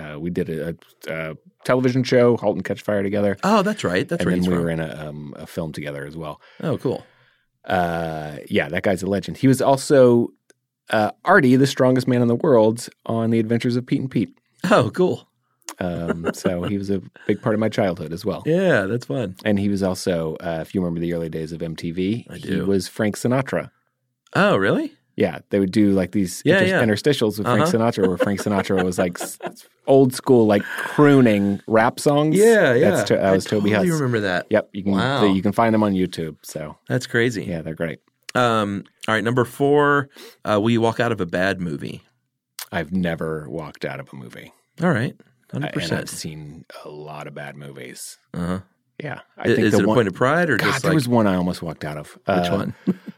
a television show, *Halt and Catch Fire*, together. Oh, that's right. And then we were in a film together as well. Oh, cool. Yeah, that guy's a legend. He was also Artie, the strongest man in the world, on The Adventures of Pete and Pete. Oh, cool. So he was a big part of my childhood as well. Yeah, that's fun. And he was also, if you remember the early days of MTV, I do. He was Frank Sinatra. Oh, really? Yeah, they would do like these interstitials with Frank Sinatra, where Frank Sinatra was like old school, like crooning rap songs. Yeah. That was Toby Huss. I remember that. Yep, you can find them on YouTube. So that's crazy. Yeah, they're great. All right, number 4. Will you walk out of a bad movie? I've never walked out of a movie. All right, 100%. And I've seen a lot of bad movies. Uh-huh. Yeah, Is it a point of pride or just there was one I almost walked out of. Which one?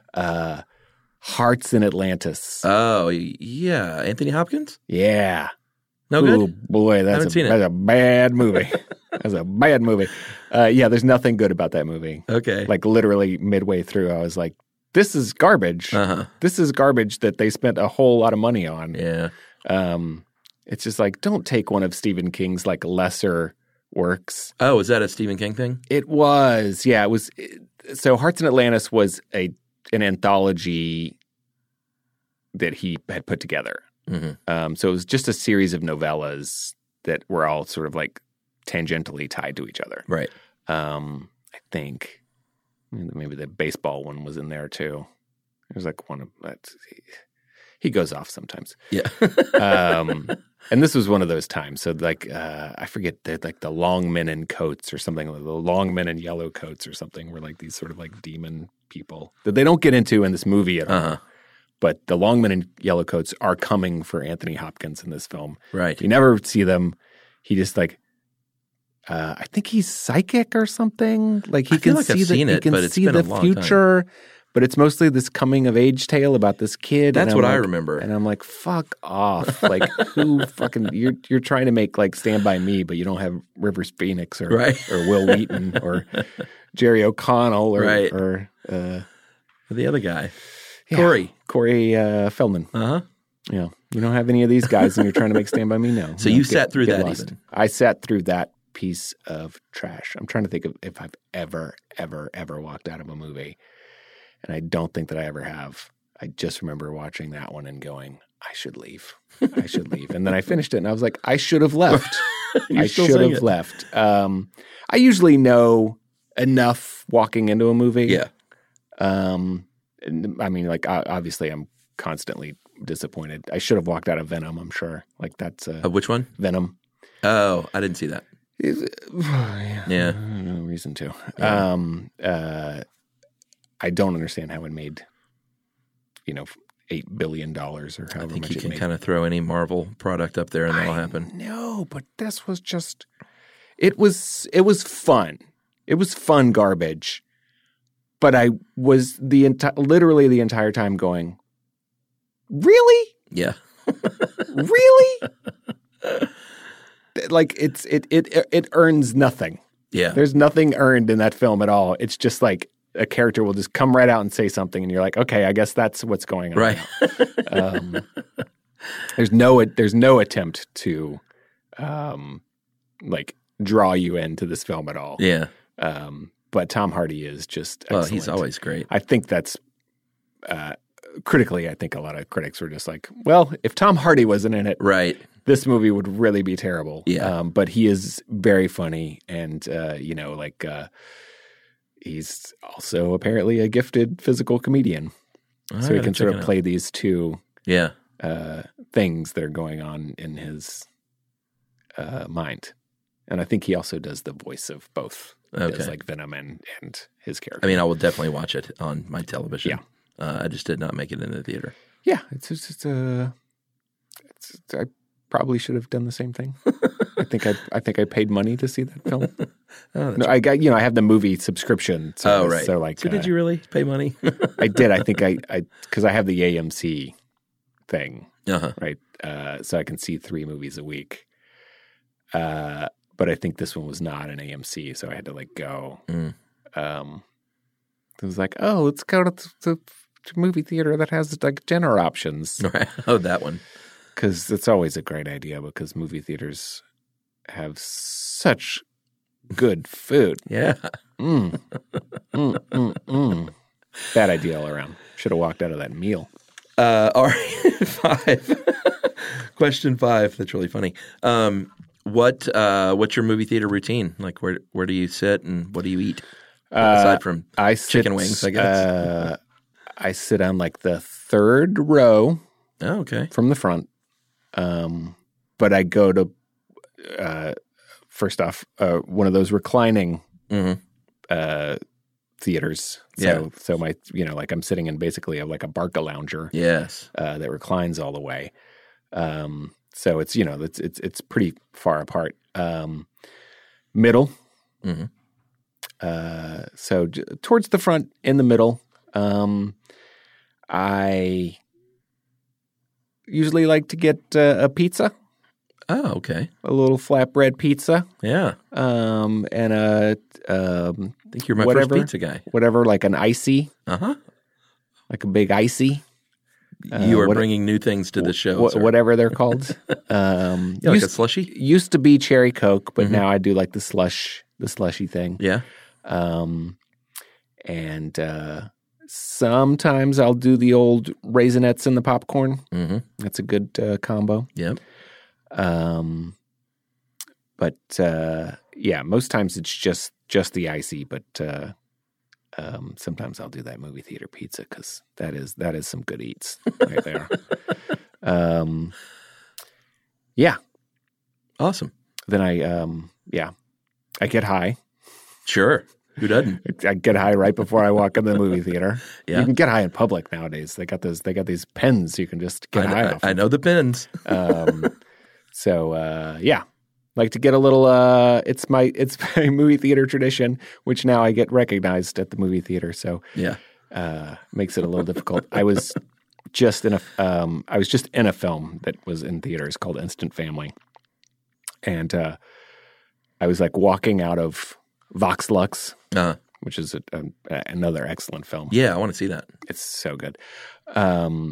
Hearts in Atlantis. Oh, yeah. Anthony Hopkins? Yeah. No good? Oh, boy, that's a bad movie. That's a bad movie. Yeah, there's nothing good about that movie. Okay. Like literally midway through, I was like, this is garbage. Uh-huh. This is garbage that they spent a whole lot of money on. Yeah. It's just like, don't take one of Stephen King's like lesser works. Oh, is that a Stephen King thing? It was. Yeah, it was. So Hearts in Atlantis was an anthology that he had put together. Mm-hmm. So it was just a series of novellas that were all sort of like tangentially tied to each other. Right. I think maybe the baseball one was in there too. There's like one of that. He goes off sometimes. Yeah. And this was one of those times. So like, I forget like the long men in coats or something, the long men in yellow coats or something were like these sort of like demon people that they don't get into in this movie at all. But the long men in yellow coats are coming for Anthony Hopkins in this film. Right. You never see them. He just like, I think he's psychic or something. Like he can see the future. But it's mostly this coming of age tale about this kid. That's what I remember. And I'm like, fuck off. Like who fucking you're trying to make like Stand By Me, but you don't have Rivers Phoenix or Will Wheaton or Jerry O'Connell or the other guy. Corey Feldman. Uh-huh. Yeah. You don't have any of these guys and you're trying to make Stand By Me? No. So you sat through that lost. even? I sat through that piece of trash. I'm trying to think of if I've ever walked out of a movie. And I don't think that I ever have. I just remember watching that one and going, I should leave. I should leave. And then I finished it and I was like, I should have left. I should have left. I usually know enough walking into a movie. Yeah. I mean, like, obviously I'm constantly disappointed. I should have walked out of Venom, I'm sure. Like that's which one? Venom. Oh, I didn't see that. Yeah. No reason to. Yeah. I don't understand how it made, $8 billion or however much it made. I think you can kind of throw any Marvel product up there and that'll happen. No, but this was just, it was fun. It was fun garbage. But I was literally the entire time going, really? Yeah. Really? Like it earns nothing. Yeah. There's nothing earned in that film at all. It's just like a character will just come right out and say something and you're like, okay, I guess that's what's going on. Right. There's no attempt to like draw you into this film at all. Yeah. But Tom Hardy is just excellent. Well, he's always great. I think that's critically, I think a lot of critics were just like, well, if Tom Hardy wasn't in it, right, this movie would really be terrible. Yeah. But he is very funny and, he's also apparently a gifted physical comedian. So he can sort of play these two things that are going on in his mind. And I think he also does the voice of both. Okay. As like Venom and his character. I mean, I will definitely watch it on my television. Yeah. I just did not make it into the theater. Yeah. I probably should have done the same thing. I think I paid money to see that film. I got, I have the movie subscription. So right. So like, so did you really pay money? I did. I think because I have the AMC thing. right? So I can see 3 movies a week. But I think this one was not an AMC, so I had to like go. It was like, oh, let's go to the movie theater that has like dinner options. Right. Oh, that one. Because it's always a great idea because movie theaters have such good food. Yeah. Bad idea all around. Should have walked out of that meal. All right, 5. Question 5. That's really funny. What's your movie theater routine? Like, where do you sit and what do you eat? Aside from chicken wings, I guess. I sit on like the 3rd row. Oh, okay. From the front. But I go to, first off, one of those reclining theaters. So my, like I'm sitting in basically like a Barca lounger. Yes. That reclines all the way. So it's, it's pretty far apart. Middle. So towards the front, in the middle. I usually like to get a pizza. Oh, okay. A little flatbread pizza. Yeah. And I think you're my first pizza guy. Whatever, like an icy. Like a big icy. You are bringing new things to the show. Whatever they're called. Like a slushie? Used to be cherry Coke, but now I do like the slushy thing. Yeah. And sometimes I'll do the old Raisinets in the popcorn. That's a good combo. Yep. But most times it's just the icy. But sometimes I'll do that movie theater pizza because that is some good eats right there. Yeah. Awesome. Then I get high. Sure. Who doesn't? I get high right before I walk in the movie theater. Yeah. You can get high in public nowadays. They got these pens you can just get high off. I know the pens. Like to get a little. It's my movie theater tradition, which now I get recognized at the movie theater. So makes it a little difficult. I was just in a film that was in theaters called Instant Family, and I was like walking out of Vox Lux, which is another excellent film. Yeah, I want to see that. It's so good. So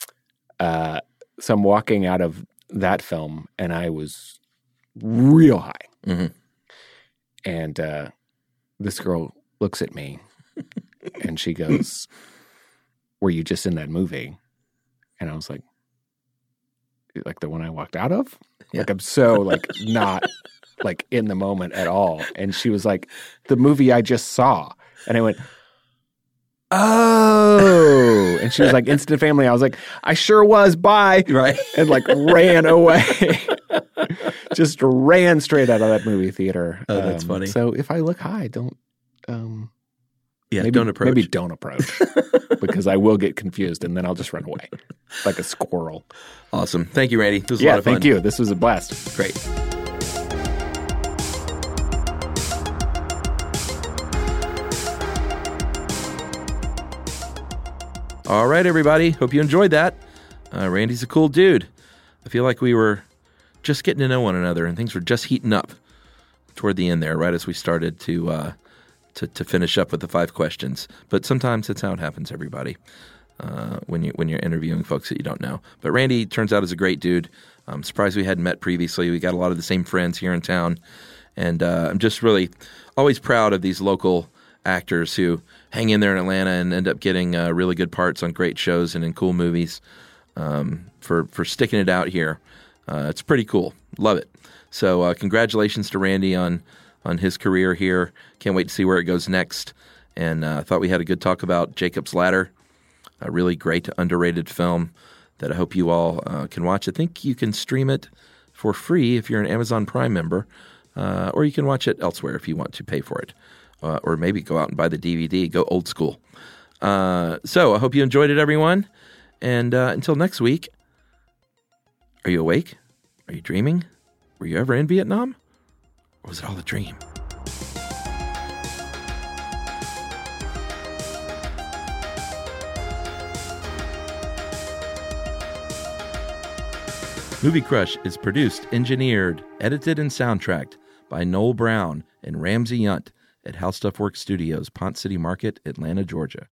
I'm walking out of that film, and I was real high. And this girl looks at me, and she goes, "Were you just in that movie?" And I was like the one I walked out of? Yeah. Like I'm so like not like in the moment at all. And she was like, "The movie I just saw." And I went, "Oh." And she was like, "Instant Family." I was like, "I sure was. Bye." Right. And like ran away. Just ran straight out of that movie theater. Oh, that's funny. So if I look high, don't don't approach. Maybe don't approach because I will get confused and then I'll just run away like a squirrel. Awesome. Thank you, Randy. This was a lot of fun. Thank you. This was a blast. Great. All right, everybody. Hope you enjoyed that. Randy's a cool dude. I feel like we were just getting to know one another and things were just heating up toward the end there, right as we started to finish up with the 5 questions. But sometimes that's how it happens, everybody, when you're interviewing folks that you don't know. But Randy turns out is a great dude. I'm surprised we hadn't met previously. We got a lot of the same friends here in town. And I'm just really always proud of these local actors who hang in there in Atlanta and end up getting really good parts on great shows and in cool movies for sticking it out here. It's pretty cool. Love it. So congratulations to Randy on his career here. Can't wait to see where it goes next. And I thought we had a good talk about Jacob's Ladder, a really great, underrated film that I hope you all can watch. I think you can stream it for free if you're an Amazon Prime member, or you can watch it elsewhere if you want to pay for it, or maybe go out and buy the DVD, go old school. So I hope you enjoyed it, everyone. And until next week, are you awake? Are you dreaming? Were you ever in Vietnam? Or was it all a dream? Movie Crush is produced, engineered, edited, and soundtracked by Noel Brown and Ramsey Yunt at How Stuff Works Studios, Ponce City Market, Atlanta, Georgia.